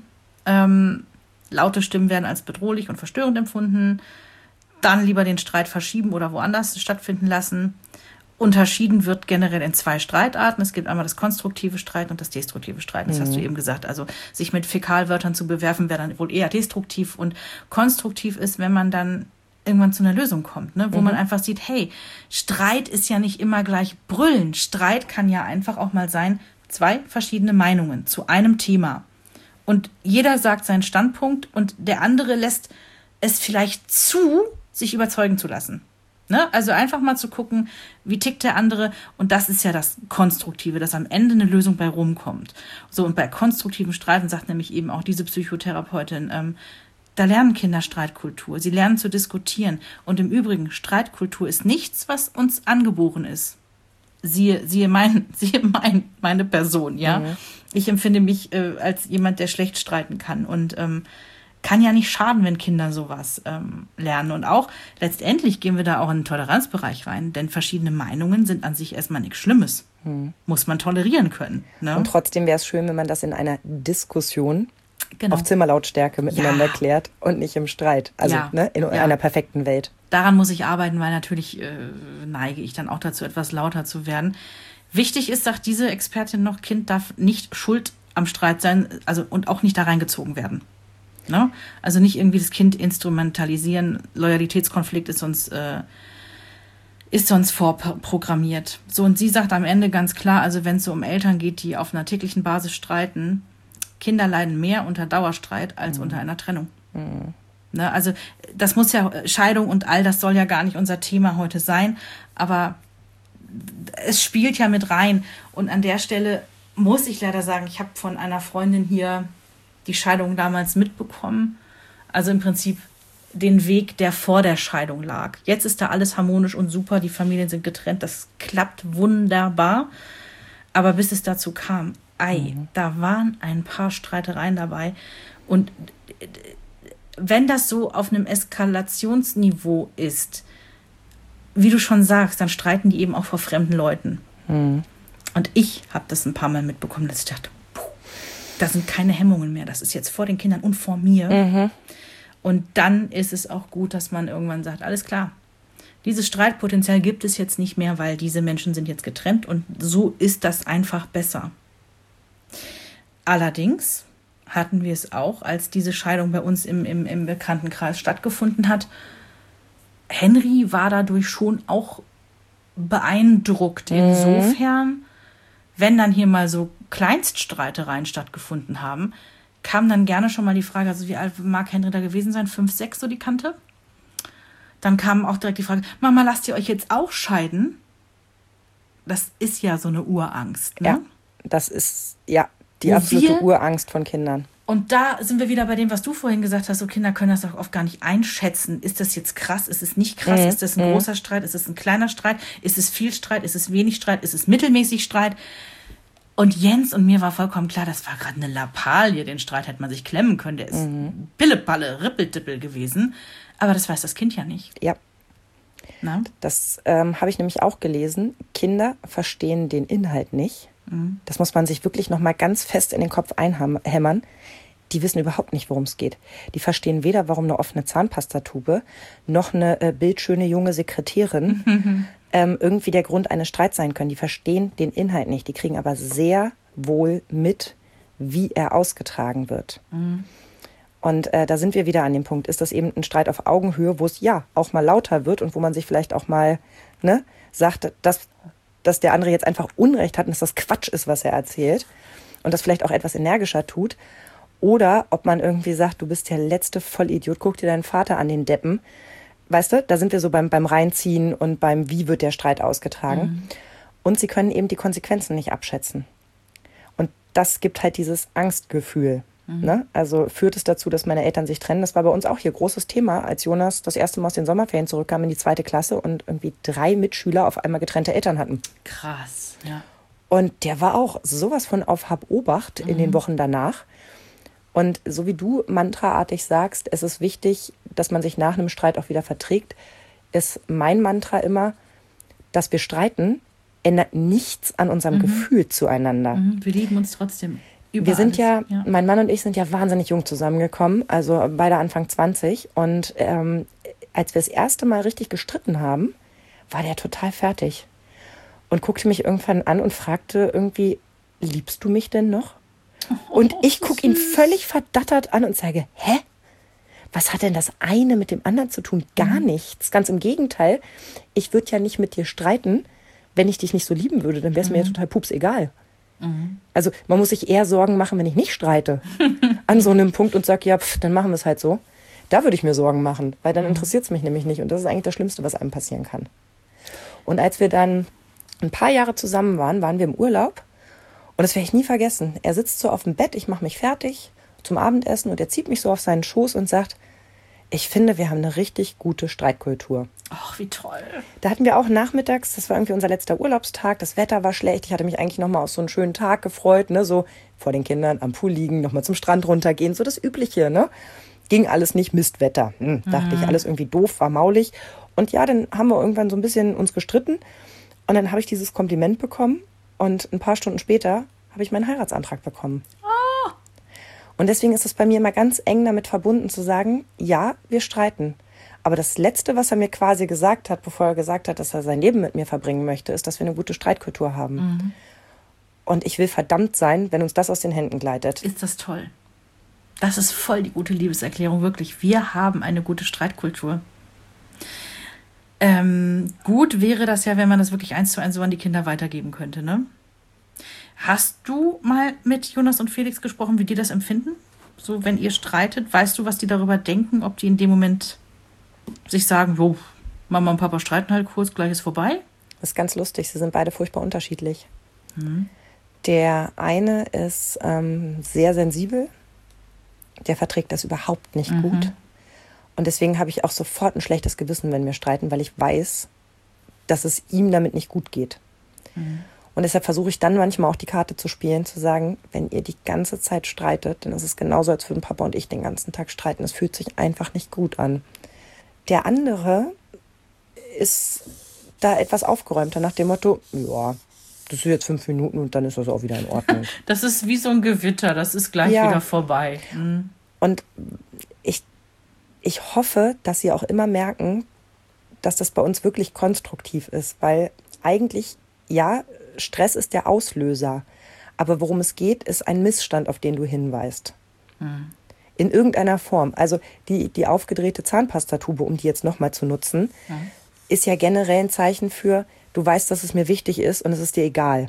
Laute Stimmen werden als bedrohlich und verstörend empfunden. Dann lieber den Streit verschieben oder woanders stattfinden lassen. Unterschieden wird generell in 2 Streitarten. Es gibt einmal das konstruktive Streiten und das destruktive Streiten. Das hast du eben gesagt. Also sich mit Fäkalwörtern zu bewerfen, wäre dann wohl eher destruktiv. Und konstruktiv ist, wenn man dann irgendwann zu einer Lösung kommt, ne? Wo man einfach sieht, hey, Streit ist ja nicht immer gleich Brüllen. Streit kann ja einfach auch mal sein, 2 verschiedene Meinungen zu einem Thema. Und jeder sagt seinen Standpunkt und der andere lässt es vielleicht zu, sich überzeugen zu lassen. Ne? Also einfach mal zu gucken, wie tickt der andere. Und das ist ja das Konstruktive, dass am Ende eine Lösung bei rumkommt. So, und bei konstruktiven Streiten sagt nämlich eben auch diese Psychotherapeutin, da lernen Kinder Streitkultur. Sie lernen zu diskutieren. Und im Übrigen, Streitkultur ist nichts, was uns angeboren ist. Siehe meine Person, ja. Ich empfinde mich als jemand, der schlecht streiten kann. Und kann ja nicht schaden, wenn Kinder sowas lernen. Und auch letztendlich gehen wir da auch in den Toleranzbereich rein, denn verschiedene Meinungen sind an sich erstmal nichts Schlimmes. Muss man tolerieren können. Ne? Und trotzdem wäre es schön, wenn man das in einer Diskussion auf Zimmerlautstärke miteinander klärt und nicht im Streit. Also in einer perfekten Welt. Daran muss ich arbeiten, weil natürlich neige ich dann auch dazu, etwas lauter zu werden. Wichtig ist, sagt diese Expertin noch, Kind darf nicht schuld am Streit sein, also und auch nicht da reingezogen werden. Ne? Also nicht irgendwie das Kind instrumentalisieren. Loyalitätskonflikt ist sonst vorprogrammiert. So, und sie sagt am Ende ganz klar, also wenn es so um Eltern geht, die auf einer täglichen Basis streiten, Kinder leiden mehr unter Dauerstreit als unter einer Trennung. Ne? Also das muss ja, Scheidung und all das soll ja gar nicht unser Thema heute sein, aber es spielt ja mit rein. Und an der Stelle muss ich leider sagen, ich habe von einer Freundin hier die Scheidung damals mitbekommen. Also im Prinzip den Weg, der vor der Scheidung lag. Jetzt ist da alles harmonisch und super, die Familien sind getrennt, das klappt wunderbar. Aber bis es dazu kam, da waren ein paar Streitereien dabei. Und wenn das so auf einem Eskalationsniveau ist, wie du schon sagst, dann streiten die eben auch vor fremden Leuten. Und ich habe das ein paar Mal mitbekommen, dass ich dachte, da sind keine Hemmungen mehr. Das ist jetzt vor den Kindern und vor mir. Und dann ist es auch gut, dass man irgendwann sagt, alles klar, dieses Streitpotenzial gibt es jetzt nicht mehr, weil diese Menschen sind jetzt getrennt und so ist das einfach besser. Allerdings hatten wir es auch, als diese Scheidung bei uns im Bekanntenkreis stattgefunden hat. Henry war dadurch schon auch beeindruckt. Insofern, wenn dann hier mal so Kleinststreitereien stattgefunden haben, kam dann gerne schon mal die Frage, also wie alt mag Henry da gewesen sein? 5, 6 so die Kante? Dann kam auch direkt die Frage, Mama, lasst ihr euch jetzt auch scheiden? Das ist ja so eine Urangst. Ne? Ja, das ist die absolute Urangst von Kindern. Und da sind wir wieder bei dem, was du vorhin gesagt hast, so Kinder können das auch oft gar nicht einschätzen. Ist das jetzt krass? Ist es nicht krass? Ist das ein großer Streit? Ist es ein kleiner Streit? Ist es viel Streit? Ist es wenig Streit? Ist es mittelmäßig Streit? Und Jens und mir war vollkommen klar, das war gerade eine Lappalie. Den Streit hätte man sich klemmen können. Der ist Pillepalle, Rippeldippel gewesen. Aber das weiß das Kind ja nicht. Ja. Na? Das habe ich nämlich auch gelesen. Kinder verstehen den Inhalt nicht. Das muss man sich wirklich nochmal ganz fest in den Kopf einhämmern. Die wissen überhaupt nicht, worum es geht. Die verstehen weder, warum eine offene Zahnpastatube noch eine bildschöne junge Sekretärin irgendwie der Grund eines Streits sein können. Die verstehen den Inhalt nicht. Die kriegen aber sehr wohl mit, wie er ausgetragen wird. Und da sind wir wieder an dem Punkt. Ist das eben ein Streit auf Augenhöhe, wo es auch mal lauter wird und wo man sich vielleicht auch mal sagt, dass der andere jetzt einfach Unrecht hat und dass das Quatsch ist, was er erzählt und das vielleicht auch etwas energischer tut. Oder ob man irgendwie sagt, du bist der letzte Vollidiot, guck dir deinen Vater an, den Deppen. Weißt du, da sind wir so beim Reinziehen und beim wie wird der Streit ausgetragen. Und sie können eben die Konsequenzen nicht abschätzen. Und das gibt halt dieses Angstgefühl. Ne? Also führt es dazu, dass meine Eltern sich trennen. Das war bei uns auch hier großes Thema, als Jonas das erste Mal aus den Sommerferien zurückkam in die 2. Klasse und irgendwie 3 Mitschüler auf einmal getrennte Eltern hatten. Krass, ja. Und der war auch sowas von auf Hab-Obacht in den Wochen danach. Und so wie du mantraartig sagst, es ist wichtig, dass man sich nach einem Streit auch wieder verträgt, ist mein Mantra immer, dass wir streiten, ändert nichts an unserem Gefühl zueinander. Wir lieben uns trotzdem. Wir sind mein Mann und ich sind ja wahnsinnig jung zusammengekommen, also beide Anfang 20. Und als wir das erste Mal richtig gestritten haben, war der total fertig. Und guckte mich irgendwann an und fragte irgendwie, liebst du mich denn noch? Und ich gucke ihn völlig verdattert an und sage, hä? Was hat denn das eine mit dem anderen zu tun? Gar nichts. Ganz im Gegenteil, ich würde ja nicht mit dir streiten, wenn ich dich nicht so lieben würde. Dann wäre es mir ja total pups egal. Also man muss sich eher Sorgen machen, wenn ich nicht streite an so einem Punkt und sage, ja, dann machen wir es halt so. Da würde ich mir Sorgen machen, weil dann interessiert es mich nämlich nicht. Und das ist eigentlich das Schlimmste, was einem passieren kann. Und als wir dann ein paar Jahre zusammen waren, waren wir im Urlaub. Und das werde ich nie vergessen. Er sitzt so auf dem Bett, ich mache mich fertig zum Abendessen und er zieht mich so auf seinen Schoß und sagt, ich finde, wir haben eine richtig gute Streitkultur. Ach, wie toll. Da hatten wir auch nachmittags, das war irgendwie unser letzter Urlaubstag, das Wetter war schlecht, ich hatte mich eigentlich nochmal auf so einen schönen Tag gefreut, ne, so vor den Kindern am Pool liegen, nochmal zum Strand runtergehen, so das Übliche, ne. Ging alles nicht, Mistwetter, dachte ich, alles irgendwie doof, war maulig. Und ja, dann haben wir irgendwann so ein bisschen uns gestritten und dann habe ich dieses Kompliment bekommen und ein paar Stunden später habe ich meinen Heiratsantrag bekommen. Und deswegen ist es bei mir immer ganz eng damit verbunden zu sagen, ja, wir streiten. Aber das Letzte, was er mir quasi gesagt hat, bevor er gesagt hat, dass er sein Leben mit mir verbringen möchte, ist, dass wir eine gute Streitkultur haben. Und ich will verdammt sein, wenn uns das aus den Händen gleitet. Ist das toll. Das ist voll die gute Liebeserklärung, wirklich. Wir haben eine gute Streitkultur. Gut wäre das ja, wenn man das wirklich 1:1 so an die Kinder weitergeben könnte, ne? Hast du mal mit Jonas und Felix gesprochen, wie die das empfinden? So, wenn ihr streitet, weißt du, was die darüber denken? Ob die in dem Moment sich sagen, jo, Mama und Papa streiten halt kurz, gleich ist vorbei? Das ist ganz lustig, sie sind beide furchtbar unterschiedlich. Der eine ist sehr sensibel, der verträgt das überhaupt nicht gut. Und deswegen habe ich auch sofort ein schlechtes Gewissen, wenn wir streiten, weil ich weiß, dass es ihm damit nicht gut geht. Und deshalb versuche ich dann manchmal auch die Karte zu spielen, zu sagen, wenn ihr die ganze Zeit streitet, dann ist es genauso, als würden Papa und ich den ganzen Tag streiten. Es fühlt sich einfach nicht gut an. Der andere ist da etwas aufgeräumter nach dem Motto, ja, das ist jetzt 5 Minuten und dann ist das auch wieder in Ordnung. Das ist wie so ein Gewitter, das ist gleich wieder vorbei. Und ich hoffe, dass sie auch immer merken, dass das bei uns wirklich konstruktiv ist, weil eigentlich, ja, Stress ist der Auslöser, Aber worum es geht, ist ein Missstand, auf den du hinweist. In irgendeiner Form. Also die aufgedrehte Zahnpastatube, um die jetzt nochmal zu nutzen, ist ja generell ein Zeichen für, du weißt, dass es mir wichtig ist und es ist dir egal.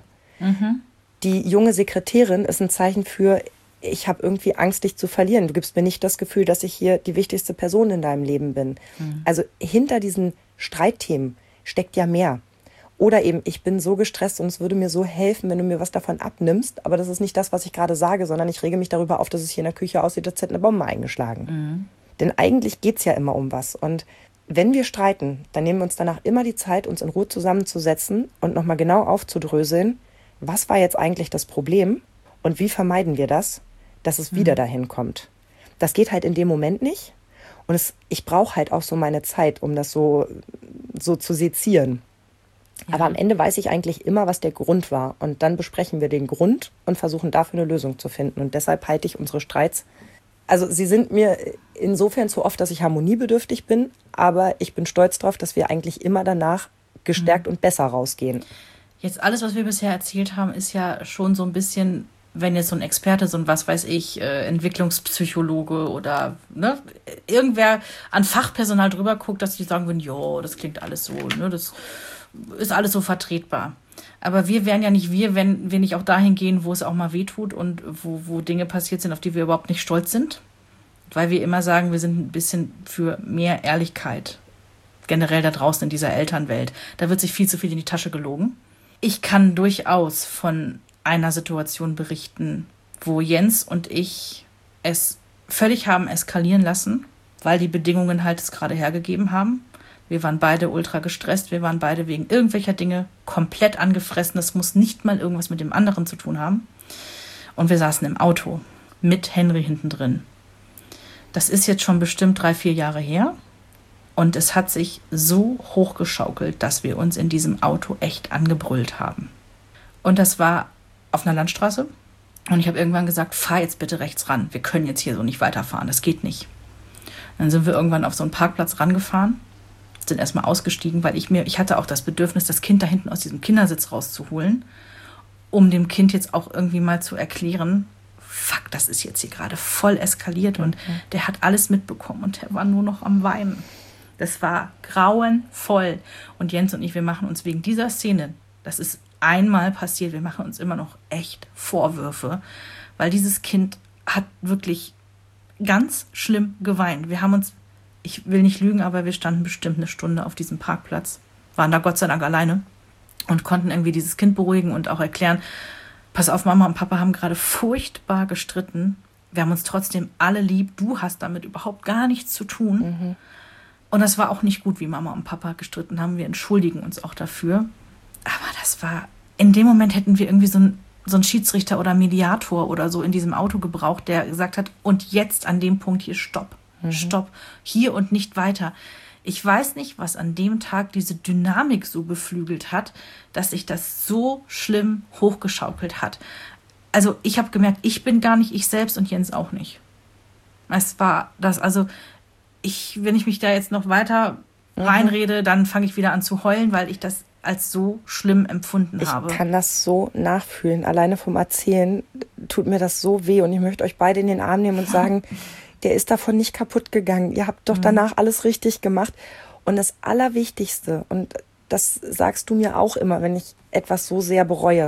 Die junge Sekretärin ist ein Zeichen für, ich habe irgendwie Angst, dich zu verlieren. Du gibst mir nicht das Gefühl, dass ich hier die wichtigste Person in deinem Leben bin. Also hinter diesen Streitthemen steckt ja mehr. Oder eben, ich bin so gestresst und es würde mir so helfen, wenn du mir was davon abnimmst. Aber das ist nicht das, was ich gerade sage, sondern ich rege mich darüber auf, dass es hier in der Küche aussieht, als hätte eine Bombe eingeschlagen. Denn eigentlich geht es ja immer um was. Und wenn wir streiten, dann nehmen wir uns danach immer die Zeit, uns in Ruhe zusammenzusetzen und nochmal genau aufzudröseln, was war jetzt eigentlich das Problem und wie vermeiden wir das, dass es wieder dahin kommt. Das geht halt in dem Moment nicht. Und ich brauche halt auch so meine Zeit, um das so zu sezieren. Ja. Aber am Ende weiß ich eigentlich immer, was der Grund war. Und dann besprechen wir den Grund und versuchen dafür eine Lösung zu finden. Und deshalb halte ich unsere Streits, also sie sind mir insofern zu oft, dass ich harmoniebedürftig bin. Aber ich bin stolz darauf, dass wir eigentlich immer danach gestärkt und besser rausgehen. Jetzt alles, was wir bisher erzählt haben, ist ja schon so ein bisschen, wenn jetzt so ein Experte, so ein, was weiß ich, Entwicklungspsychologe oder ne, irgendwer an Fachpersonal drüber guckt, dass die sagen würden, jo, das klingt alles so, ne, das ist alles so vertretbar. Aber wir wären ja nicht wir, wenn wir nicht auch dahin gehen, wo es auch mal wehtut und wo Dinge passiert sind, auf die wir überhaupt nicht stolz sind. Weil wir immer sagen, wir sind ein bisschen für mehr Ehrlichkeit. Generell da draußen in dieser Elternwelt. Da wird sich viel zu viel in die Tasche gelogen. Ich kann durchaus von einer Situation berichten, wo Jens und ich es völlig haben eskalieren lassen, weil die Bedingungen halt es gerade hergegeben haben. Wir waren beide ultra gestresst, wir waren beide wegen irgendwelcher Dinge komplett angefressen. Das muss nicht mal irgendwas mit dem anderen zu tun haben. Und wir saßen im Auto mit Henry hinten drin. Das ist jetzt schon bestimmt 3-4 Jahre her. Und es hat sich so hochgeschaukelt, dass wir uns in diesem Auto echt angebrüllt haben. Und das war auf einer Landstraße. Und ich habe irgendwann gesagt, fahr jetzt bitte rechts ran. Wir können jetzt hier so nicht weiterfahren, das geht nicht. Dann sind wir irgendwann auf so einen Parkplatz rangefahren, sind erstmal ausgestiegen, weil ich hatte auch das Bedürfnis, das Kind da hinten aus diesem Kindersitz rauszuholen, um dem Kind jetzt auch irgendwie mal zu erklären, fuck, das ist jetzt hier gerade voll eskaliert und der hat alles mitbekommen und der war nur noch am Weinen. Das war grauenvoll. Und Jens und ich, wir machen uns wegen dieser Szene, das ist einmal passiert, wir machen uns immer noch echt Vorwürfe, weil dieses Kind hat wirklich ganz schlimm geweint. Wir haben uns, ich will nicht lügen, aber wir standen bestimmt eine Stunde auf diesem Parkplatz, waren da Gott sei Dank alleine und konnten irgendwie dieses Kind beruhigen und auch erklären, pass auf, Mama und Papa haben gerade furchtbar gestritten. Wir haben uns trotzdem alle lieb. Du hast damit überhaupt gar nichts zu tun. Und das war auch nicht gut, wie Mama und Papa gestritten haben. Wir entschuldigen uns auch dafür. Aber das war, in dem Moment hätten wir irgendwie so einen Schiedsrichter oder Mediator oder so in diesem Auto gebraucht, der gesagt hat, und jetzt an dem Punkt hier stopp. Stopp. Hier und nicht weiter. Ich weiß nicht, was an dem Tag diese Dynamik so beflügelt hat, dass sich das so schlimm hochgeschaukelt hat. Also ich habe gemerkt, ich bin gar nicht ich selbst und Jens auch nicht. Es war das, also wenn ich mich da jetzt noch weiter reinrede, dann fange ich wieder an zu heulen, weil ich das als so schlimm empfunden habe. Ich kann das so nachfühlen. Alleine vom Erzählen tut mir das so weh und ich möchte euch beide in den Arm nehmen und sagen, der ist davon nicht kaputt gegangen. Ihr habt doch danach alles richtig gemacht. Und das Allerwichtigste, und das sagst du mir auch immer, wenn ich etwas so sehr bereue,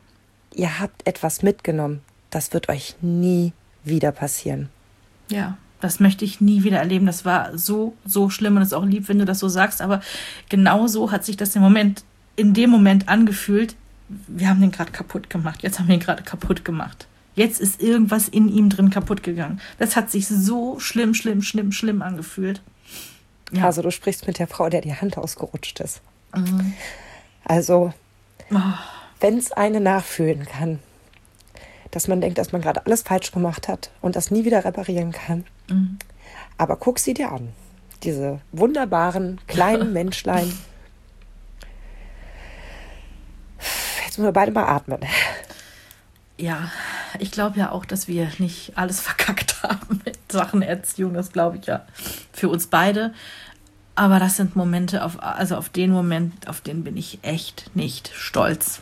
ihr habt etwas mitgenommen. Das wird euch nie wieder passieren. Ja, das möchte ich nie wieder erleben. Das war so, so schlimm und es ist auch lieb, wenn du das so sagst. Aber genau so hat sich das in dem Moment angefühlt. Wir haben den gerade kaputt gemacht. Jetzt haben wir ihn gerade kaputt gemacht. Jetzt ist irgendwas in ihm drin kaputt gegangen. Das hat sich so schlimm angefühlt. Ja. Also du sprichst mit der Frau, der die Hand ausgerutscht ist. Also, wenn es eine nachfühlen kann, dass man denkt, dass man gerade alles falsch gemacht hat und das nie wieder reparieren kann. Aber guck sie dir an. Diese wunderbaren kleinen Menschlein. Jetzt müssen wir beide mal atmen. Ja, ich glaube ja auch, dass wir nicht alles verkackt haben mit Sachen Erziehung. Das glaube ich ja für uns beide. Aber das sind Momente, auf den Moment, auf den bin ich echt nicht stolz.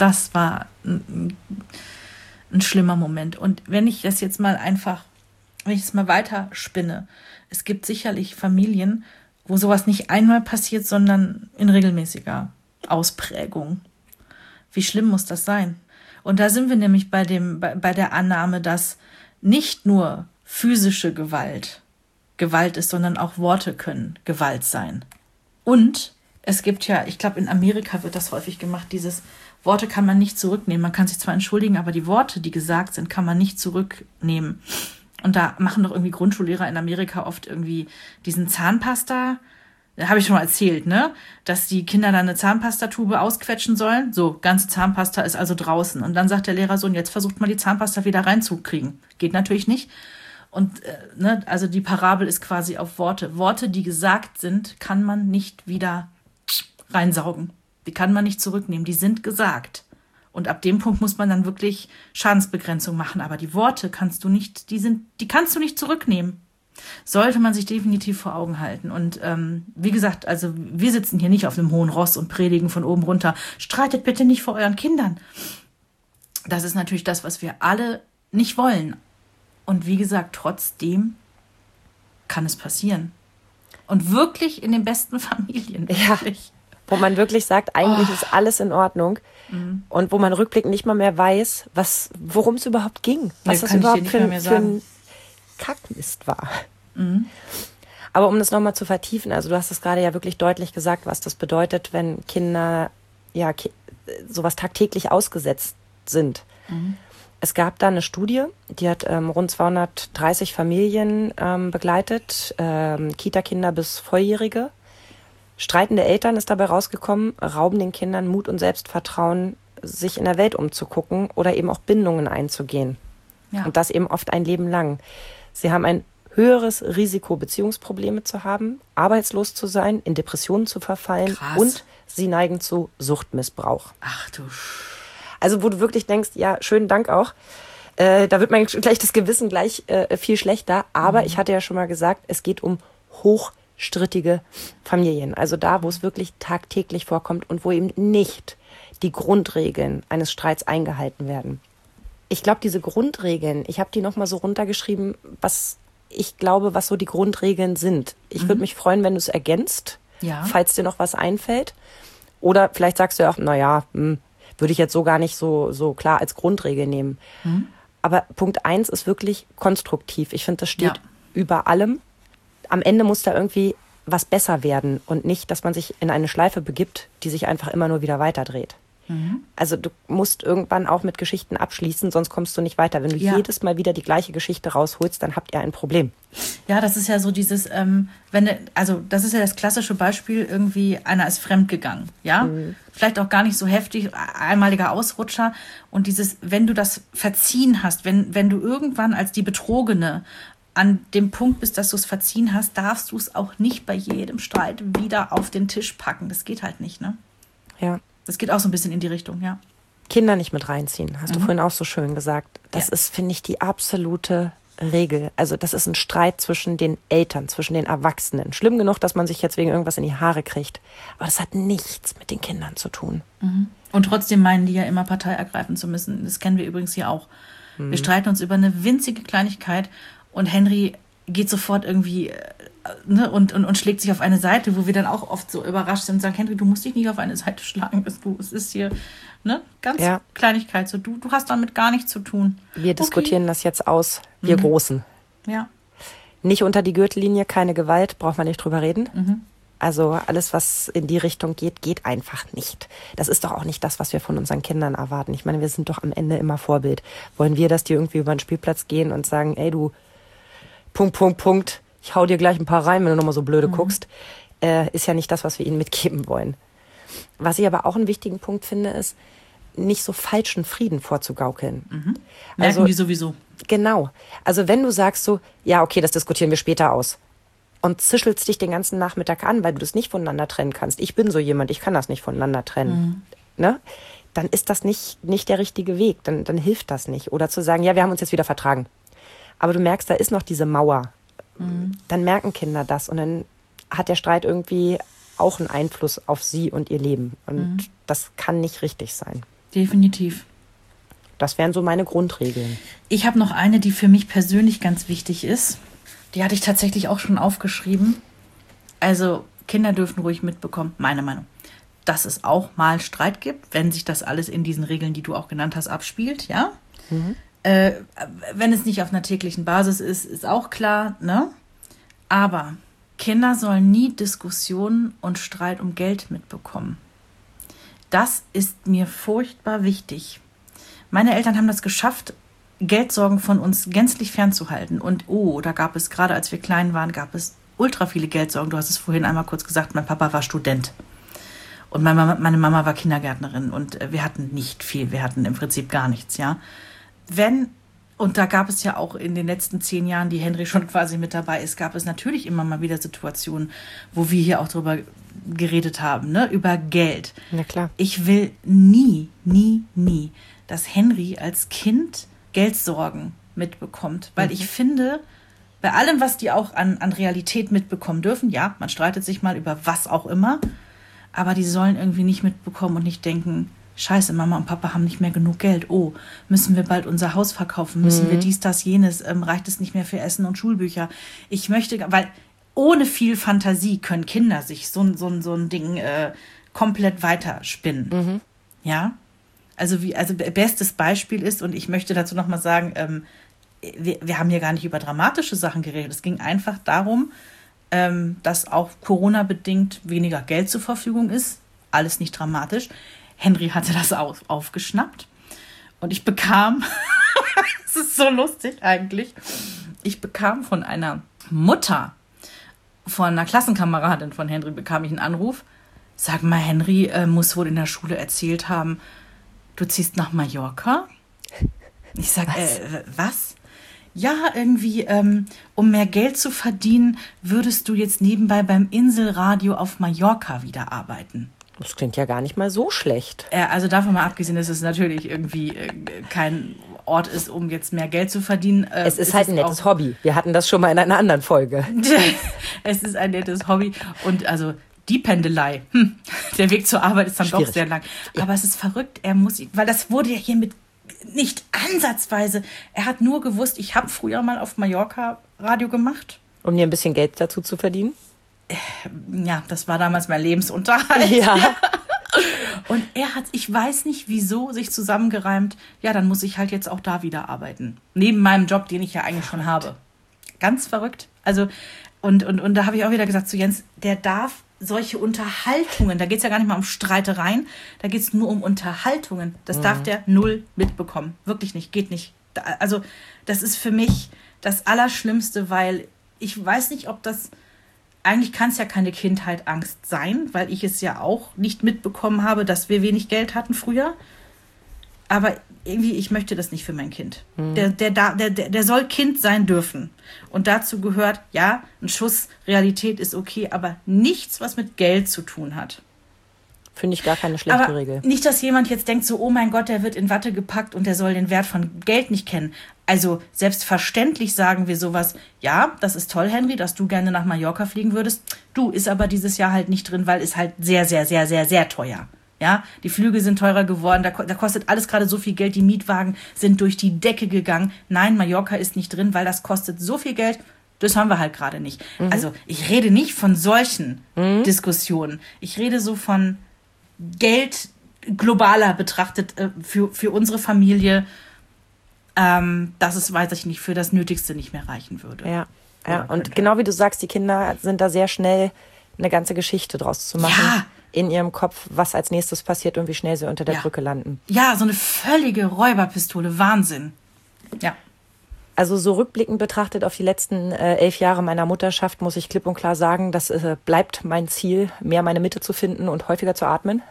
Das war ein schlimmer Moment. Und wenn ich das jetzt mal wenn ich es mal weiter spinne, es gibt sicherlich Familien, wo sowas nicht einmal passiert, sondern in regelmäßiger Ausprägung. Wie schlimm muss das sein? Und da sind wir nämlich bei der Annahme, dass nicht nur physische Gewalt ist, sondern auch Worte können Gewalt sein. Und es gibt ja, ich glaube, in Amerika wird das häufig gemacht, dieses Worte kann man nicht zurücknehmen. Man kann sich zwar entschuldigen, aber die Worte, die gesagt sind, kann man nicht zurücknehmen. Und da machen doch irgendwie Grundschullehrer in Amerika oft irgendwie diesen Zahnpasta, habe ich schon mal erzählt, ne? Dass die Kinder dann eine Zahnpastatube ausquetschen sollen. So, ganze Zahnpasta ist also draußen. Und dann sagt der Lehrer so, und jetzt versucht mal die Zahnpasta wieder reinzukriegen. Geht natürlich nicht. Und also die Parabel ist quasi auf Worte. Worte, die gesagt sind, kann man nicht wieder reinsaugen. Die kann man nicht zurücknehmen. Die sind gesagt. Und ab dem Punkt muss man dann wirklich Schadensbegrenzung machen. Aber die Worte kannst du nicht, die kannst du nicht zurücknehmen. Sollte man sich definitiv vor Augen halten. Und wie gesagt, also wir sitzen hier nicht auf einem hohen Ross und predigen von oben runter. Streitet bitte nicht vor euren Kindern. Das ist natürlich das, was wir alle nicht wollen. Und wie gesagt, trotzdem kann es passieren. Und wirklich in den besten Familien. Wirklich. Ja, wo man wirklich sagt, eigentlich ist alles in Ordnung. Mhm. Und wo man rückblickend nicht mal mehr weiß, worum es überhaupt ging. Was das überhaupt für ein Kackmist war. Mhm. Aber um das nochmal zu vertiefen, also du hast es gerade ja wirklich deutlich gesagt, was das bedeutet, wenn Kinder sowas tagtäglich ausgesetzt sind. Mhm. Es gab da eine Studie, die hat rund 230 Familien begleitet, Kita-Kinder bis Volljährige. Streitende Eltern ist dabei rausgekommen, rauben den Kindern Mut und Selbstvertrauen, sich in der Welt umzugucken oder eben auch Bindungen einzugehen. Ja. Und das eben oft ein Leben lang. Sie haben ein höheres Risiko, Beziehungsprobleme zu haben, arbeitslos zu sein, in Depressionen zu verfallen. Krass. Und sie neigen zu Suchtmissbrauch. Ach du Also wo du wirklich denkst, ja, schönen Dank auch. Da wird mein schlechtes Gewissen gleich viel schlechter. Aber ich hatte ja schon mal gesagt, es geht um hochstrittige Familien. Also da, wo es wirklich tagtäglich vorkommt und wo eben nicht die Grundregeln eines Streits eingehalten werden. Ich glaube, diese Grundregeln, ich habe die nochmal so runtergeschrieben, was ich glaube, was so die Grundregeln sind. Ich würde mich freuen, wenn du es ergänzt, falls dir noch was einfällt. Oder vielleicht sagst du ja auch, würde ich jetzt so gar nicht so klar als Grundregel nehmen. Mhm. Aber Punkt 1 ist wirklich konstruktiv. Ich finde, das steht über allem. Am Ende muss da irgendwie was besser werden und nicht, dass man sich in eine Schleife begibt, die sich einfach immer nur wieder weiterdreht. Mhm. Also du musst irgendwann auch mit Geschichten abschließen, sonst kommst du nicht weiter. Wenn du jedes Mal wieder die gleiche Geschichte rausholst, dann habt ihr ein Problem. Ja, das ist ja so dieses, das ist ja das klassische Beispiel, irgendwie einer ist fremdgegangen, ja? Mhm. Vielleicht auch gar nicht so heftig, einmaliger Ausrutscher. Und dieses, wenn du das verziehen hast, wenn du irgendwann als die Betrogene an dem Punkt bist, dass du es verziehen hast, darfst du es auch nicht bei jedem Streit wieder auf den Tisch packen. Das geht halt nicht, ne? Ja. Das geht auch so ein bisschen in die Richtung, ja. Kinder nicht mit reinziehen, hast du vorhin auch so schön gesagt. Das ist, finde ich, die absolute Regel. Also das ist ein Streit zwischen den Eltern, zwischen den Erwachsenen. Schlimm genug, dass man sich jetzt wegen irgendwas in die Haare kriegt. Aber das hat nichts mit den Kindern zu tun. Mhm. Und trotzdem meinen die ja immer Partei ergreifen zu müssen. Das kennen wir übrigens hier auch. Mhm. Wir streiten uns über eine winzige Kleinigkeit und Henry geht sofort irgendwie und schlägt sich auf eine Seite, wo wir dann auch oft so überrascht sind und sagen, Henry, du musst dich nicht auf eine Seite schlagen. Es ist hier ganz Kleinigkeit. So, du hast damit gar nichts zu tun. Wir diskutieren das jetzt aus, wir Großen. Ja. Nicht unter die Gürtellinie, keine Gewalt, braucht man nicht drüber reden. Mhm. Also alles, was in die Richtung geht, geht einfach nicht. Das ist doch auch nicht das, was wir von unseren Kindern erwarten. Ich meine, wir sind doch am Ende immer Vorbild. Wollen wir, dass die irgendwie über den Spielplatz gehen und sagen, ey du, Punkt, ich hau dir gleich ein paar rein, wenn du nochmal so blöde guckst, ist ja nicht das, was wir ihnen mitgeben wollen. Was ich aber auch einen wichtigen Punkt finde, ist, nicht so falschen Frieden vorzugaukeln. Mhm. Merken die sowieso. Genau. Also wenn du sagst so, ja okay, das diskutieren wir später aus und zischelst dich den ganzen Nachmittag an, weil du das nicht voneinander trennen kannst. Ich bin so jemand, ich kann das nicht voneinander trennen. Ne? Dann ist das nicht der richtige Weg, dann hilft das nicht. Oder zu sagen, ja, wir haben uns jetzt wieder vertragen. Aber du merkst, da ist noch diese Mauer. Dann merken Kinder das und dann hat der Streit irgendwie auch einen Einfluss auf sie und ihr Leben. Und das kann nicht richtig sein. Definitiv. Das wären so meine Grundregeln. Ich habe noch eine, die für mich persönlich ganz wichtig ist. Die hatte ich tatsächlich auch schon aufgeschrieben. Also Kinder dürfen ruhig mitbekommen, meine Meinung, dass es auch mal Streit gibt, wenn sich das alles in diesen Regeln, die du auch genannt hast, abspielt, ja. Wenn es nicht auf einer täglichen Basis ist, ist auch klar, ne? Aber Kinder sollen nie Diskussionen und Streit um Geld mitbekommen. Das ist mir furchtbar wichtig. Meine Eltern haben das geschafft, Geldsorgen von uns gänzlich fernzuhalten. Und da gab es, gerade als wir klein waren, gab es ultra viele Geldsorgen. Du hast es vorhin einmal kurz gesagt, mein Papa war Student. Und meine Mama war Kindergärtnerin. Und wir hatten nicht viel, wir hatten im Prinzip gar nichts, ja. Und da gab es ja auch in den letzten 10 Jahren, die Henry schon quasi mit dabei ist, gab es natürlich immer mal wieder Situationen, wo wir hier auch drüber geredet haben, ne, über Geld. Na klar. Ich will nie, dass Henry als Kind Geldsorgen mitbekommt, weil ich finde, bei allem, was die auch an Realität mitbekommen dürfen, ja, man streitet sich mal über was auch immer, aber die sollen irgendwie nicht mitbekommen und nicht denken, Scheiße, Mama und Papa haben nicht mehr genug Geld. Oh, müssen wir bald unser Haus verkaufen? Müssen wir dies, das, jenes? Reicht es nicht mehr für Essen und Schulbücher? Ich möchte, weil ohne viel Fantasie können Kinder sich so ein Ding komplett weiterspinnen. Ja? Also bestes Beispiel ist, und ich möchte dazu nochmal sagen, wir haben hier gar nicht über dramatische Sachen geredet. Es ging einfach darum, dass auch Corona-bedingt weniger Geld zur Verfügung ist. Alles nicht dramatisch. Henry hatte das aufgeschnappt und ich bekam, es ist so lustig eigentlich, ich bekam von einer Mutter, von einer Klassenkameradin von Henry, bekam ich einen Anruf. Sag mal, Henry muss wohl in der Schule erzählt haben, du ziehst nach Mallorca? Ich sag, was? Ja, irgendwie, um mehr Geld zu verdienen, würdest du jetzt nebenbei beim Inselradio auf Mallorca wieder arbeiten. Das klingt ja gar nicht mal so schlecht. Also davon mal abgesehen, dass es natürlich irgendwie kein Ort ist, um jetzt mehr Geld zu verdienen. Es ist halt ein nettes Hobby. Wir hatten das schon mal in einer anderen Folge. Es ist ein nettes Hobby. Und also die Pendelei, der Weg zur Arbeit ist dann schwierig. Doch sehr lang. Ja. Aber es ist verrückt, weil das wurde ja hiermit nicht ansatzweise. Er hat nur gewusst, ich habe früher mal auf Mallorca Radio gemacht. Um dir ein bisschen Geld dazu zu verdienen? Ja, das war damals mein Lebensunterhalt. Ja. Und er hat, ich weiß nicht wieso, sich zusammengereimt, ja, dann muss ich halt jetzt auch da wieder arbeiten. Neben meinem Job, den ich ja eigentlich schon habe. Ganz verrückt. Also, und da habe ich auch wieder gesagt zu Jens, der darf solche Unterhaltungen, da geht es ja gar nicht mal um Streitereien, da geht es nur um Unterhaltungen. Das darf der null mitbekommen. Wirklich nicht, geht nicht. Also, das ist für mich das Allerschlimmste, weil ich weiß nicht, ob das... Eigentlich kann es ja keine Kindheitangst sein, weil ich es ja auch nicht mitbekommen habe, dass wir wenig Geld hatten früher. Aber irgendwie, ich möchte das nicht für mein Kind. Der soll Kind sein dürfen. Und dazu gehört, ja, ein Schuss Realität ist okay, aber nichts, was mit Geld zu tun hat. Finde ich gar keine schlechte aber Regel. Nicht, dass jemand jetzt denkt so, oh mein Gott, der wird in Watte gepackt und der soll den Wert von Geld nicht kennen. Also selbstverständlich sagen wir sowas, ja, das ist toll, Henry, dass du gerne nach Mallorca fliegen würdest. Du, ist aber dieses Jahr halt nicht drin, weil ist halt sehr, sehr, sehr, sehr, sehr teuer. Ja, die Flüge sind teurer geworden, da kostet alles gerade so viel Geld, die Mietwagen sind durch die Decke gegangen. Nein, Mallorca ist nicht drin, weil das kostet so viel Geld, das haben wir halt gerade nicht. Also ich rede nicht von solchen Diskussionen. Ich rede so von Geld globaler betrachtet für unsere Familie, dass es, weiß ich nicht, für das Nötigste nicht mehr reichen würde. Ja. Und genau wie du sagst, die Kinder sind da sehr schnell, eine ganze Geschichte draus zu machen. Ja. In ihrem Kopf, was als nächstes passiert und wie schnell sie unter der Brücke landen. Ja, so eine völlige Räuberpistole, Wahnsinn. Ja. Also so rückblickend betrachtet auf die letzten 11 Jahre meiner Mutterschaft muss ich klipp und klar sagen, das bleibt mein Ziel, mehr meine Mitte zu finden und häufiger zu atmen.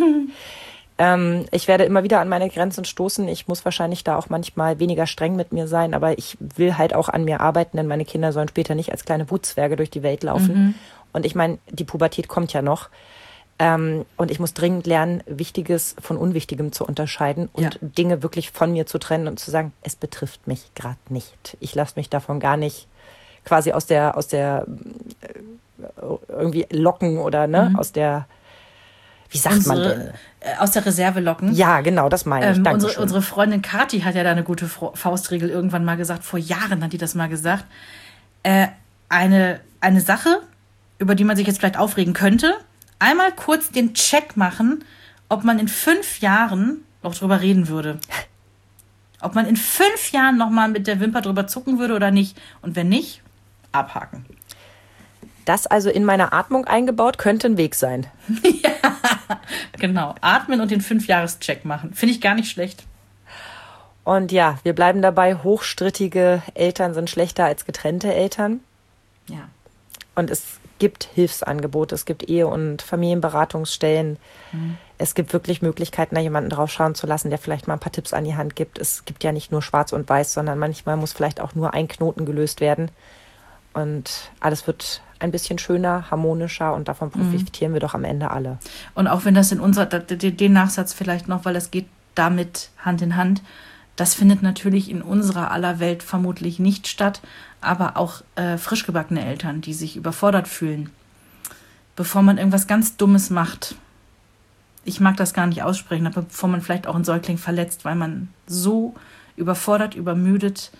Ich werde immer wieder an meine Grenzen stoßen. Ich muss wahrscheinlich da auch manchmal weniger streng mit mir sein, aber ich will halt auch an mir arbeiten, denn meine Kinder sollen später nicht als kleine Wutzwerge durch die Welt laufen. Und ich meine, die Pubertät kommt ja noch. Und ich muss dringend lernen, Wichtiges von Unwichtigem zu unterscheiden und Dinge wirklich von mir zu trennen und zu sagen, es betrifft mich gerade nicht. Ich lasse mich davon gar nicht quasi aus der irgendwie locken oder aus der, wie sagt man denn? Aus der Reserve locken. Ja, genau, das meine ich. Unsere Freundin Kathi hat ja da eine gute Faustregel irgendwann mal gesagt. Vor Jahren hat die das mal gesagt. Eine Sache, über die man sich jetzt vielleicht aufregen könnte, einmal kurz den Check machen, ob man in 5 Jahren noch drüber reden würde. Ob man in 5 Jahren noch mal mit der Wimper drüber zucken würde oder nicht. Und wenn nicht, abhaken. Das also in meiner Atmung eingebaut, könnte ein Weg sein. Ja, genau. Atmen und den 5-Jahres-Check machen. Finde ich gar nicht schlecht. Und ja, wir bleiben dabei, hochstrittige Eltern sind schlechter als getrennte Eltern. Ja. Und es gibt Hilfsangebote, es gibt Ehe- und Familienberatungsstellen. Es gibt wirklich Möglichkeiten, da jemanden drauf schauen zu lassen, der vielleicht mal ein paar Tipps an die Hand gibt. Es gibt ja nicht nur schwarz und weiß, sondern manchmal muss vielleicht auch nur ein Knoten gelöst werden. Und alles wird ein bisschen schöner, harmonischer und davon profitieren wir doch am Ende alle. Und auch wenn das in den Nachsatz vielleicht noch, weil das geht damit Hand in Hand, das findet natürlich in unserer aller Welt vermutlich nicht statt, aber auch frisch gebackene Eltern, die sich überfordert fühlen, bevor man irgendwas ganz Dummes macht. Ich mag das gar nicht aussprechen, aber bevor man vielleicht auch einen Säugling verletzt, weil man so überfordert, übermüdet,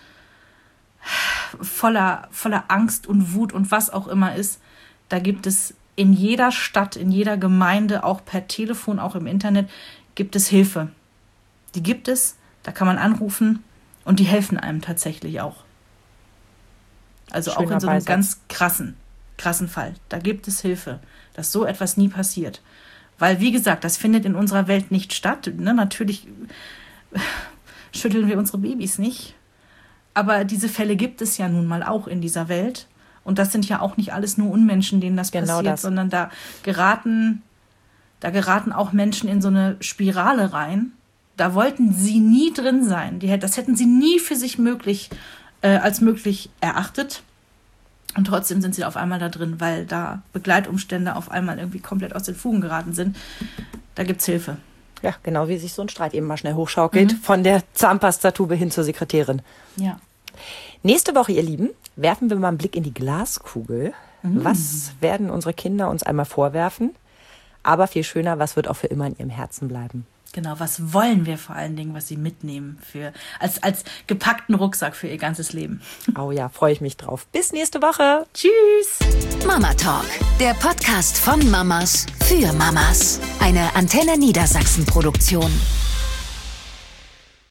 voller Angst und Wut und was auch immer ist, da gibt es in jeder Stadt, in jeder Gemeinde, auch per Telefon, auch im Internet, gibt es Hilfe. Die gibt es, da kann man anrufen und die helfen einem tatsächlich auch. Also schöner auch in so einem ganz krassen Fall. Da gibt es Hilfe, dass so etwas nie passiert. Weil, wie gesagt, das findet in unserer Welt nicht statt. Ne? Natürlich schütteln wir unsere Babys nicht. Aber diese Fälle gibt es ja nun mal auch in dieser Welt. Und das sind ja auch nicht alles nur Unmenschen, denen das passiert, sondern da geraten auch Menschen in so eine Spirale rein. Da wollten sie nie drin sein. Das hätten sie nie für sich als möglich erachtet. Und trotzdem sind sie auf einmal da drin, weil da Begleitumstände auf einmal irgendwie komplett aus den Fugen geraten sind. Da gibt's Hilfe. Ja, genau wie sich so ein Streit eben mal schnell hochschaukelt. Von der Zahnpastatube hin zur Sekretärin. Ja. Nächste Woche, ihr Lieben, werfen wir mal einen Blick in die Glaskugel. Was werden unsere Kinder uns einmal vorwerfen? Aber viel schöner, was wird auch für immer in ihrem Herzen bleiben? Genau, was wollen wir vor allen Dingen, was sie mitnehmen als gepackten Rucksack für ihr ganzes Leben. Oh ja, freue ich mich drauf. Bis nächste Woche. Tschüss. Mama Talk, der Podcast von Mamas für Mamas. Eine Antenne Niedersachsen Produktion.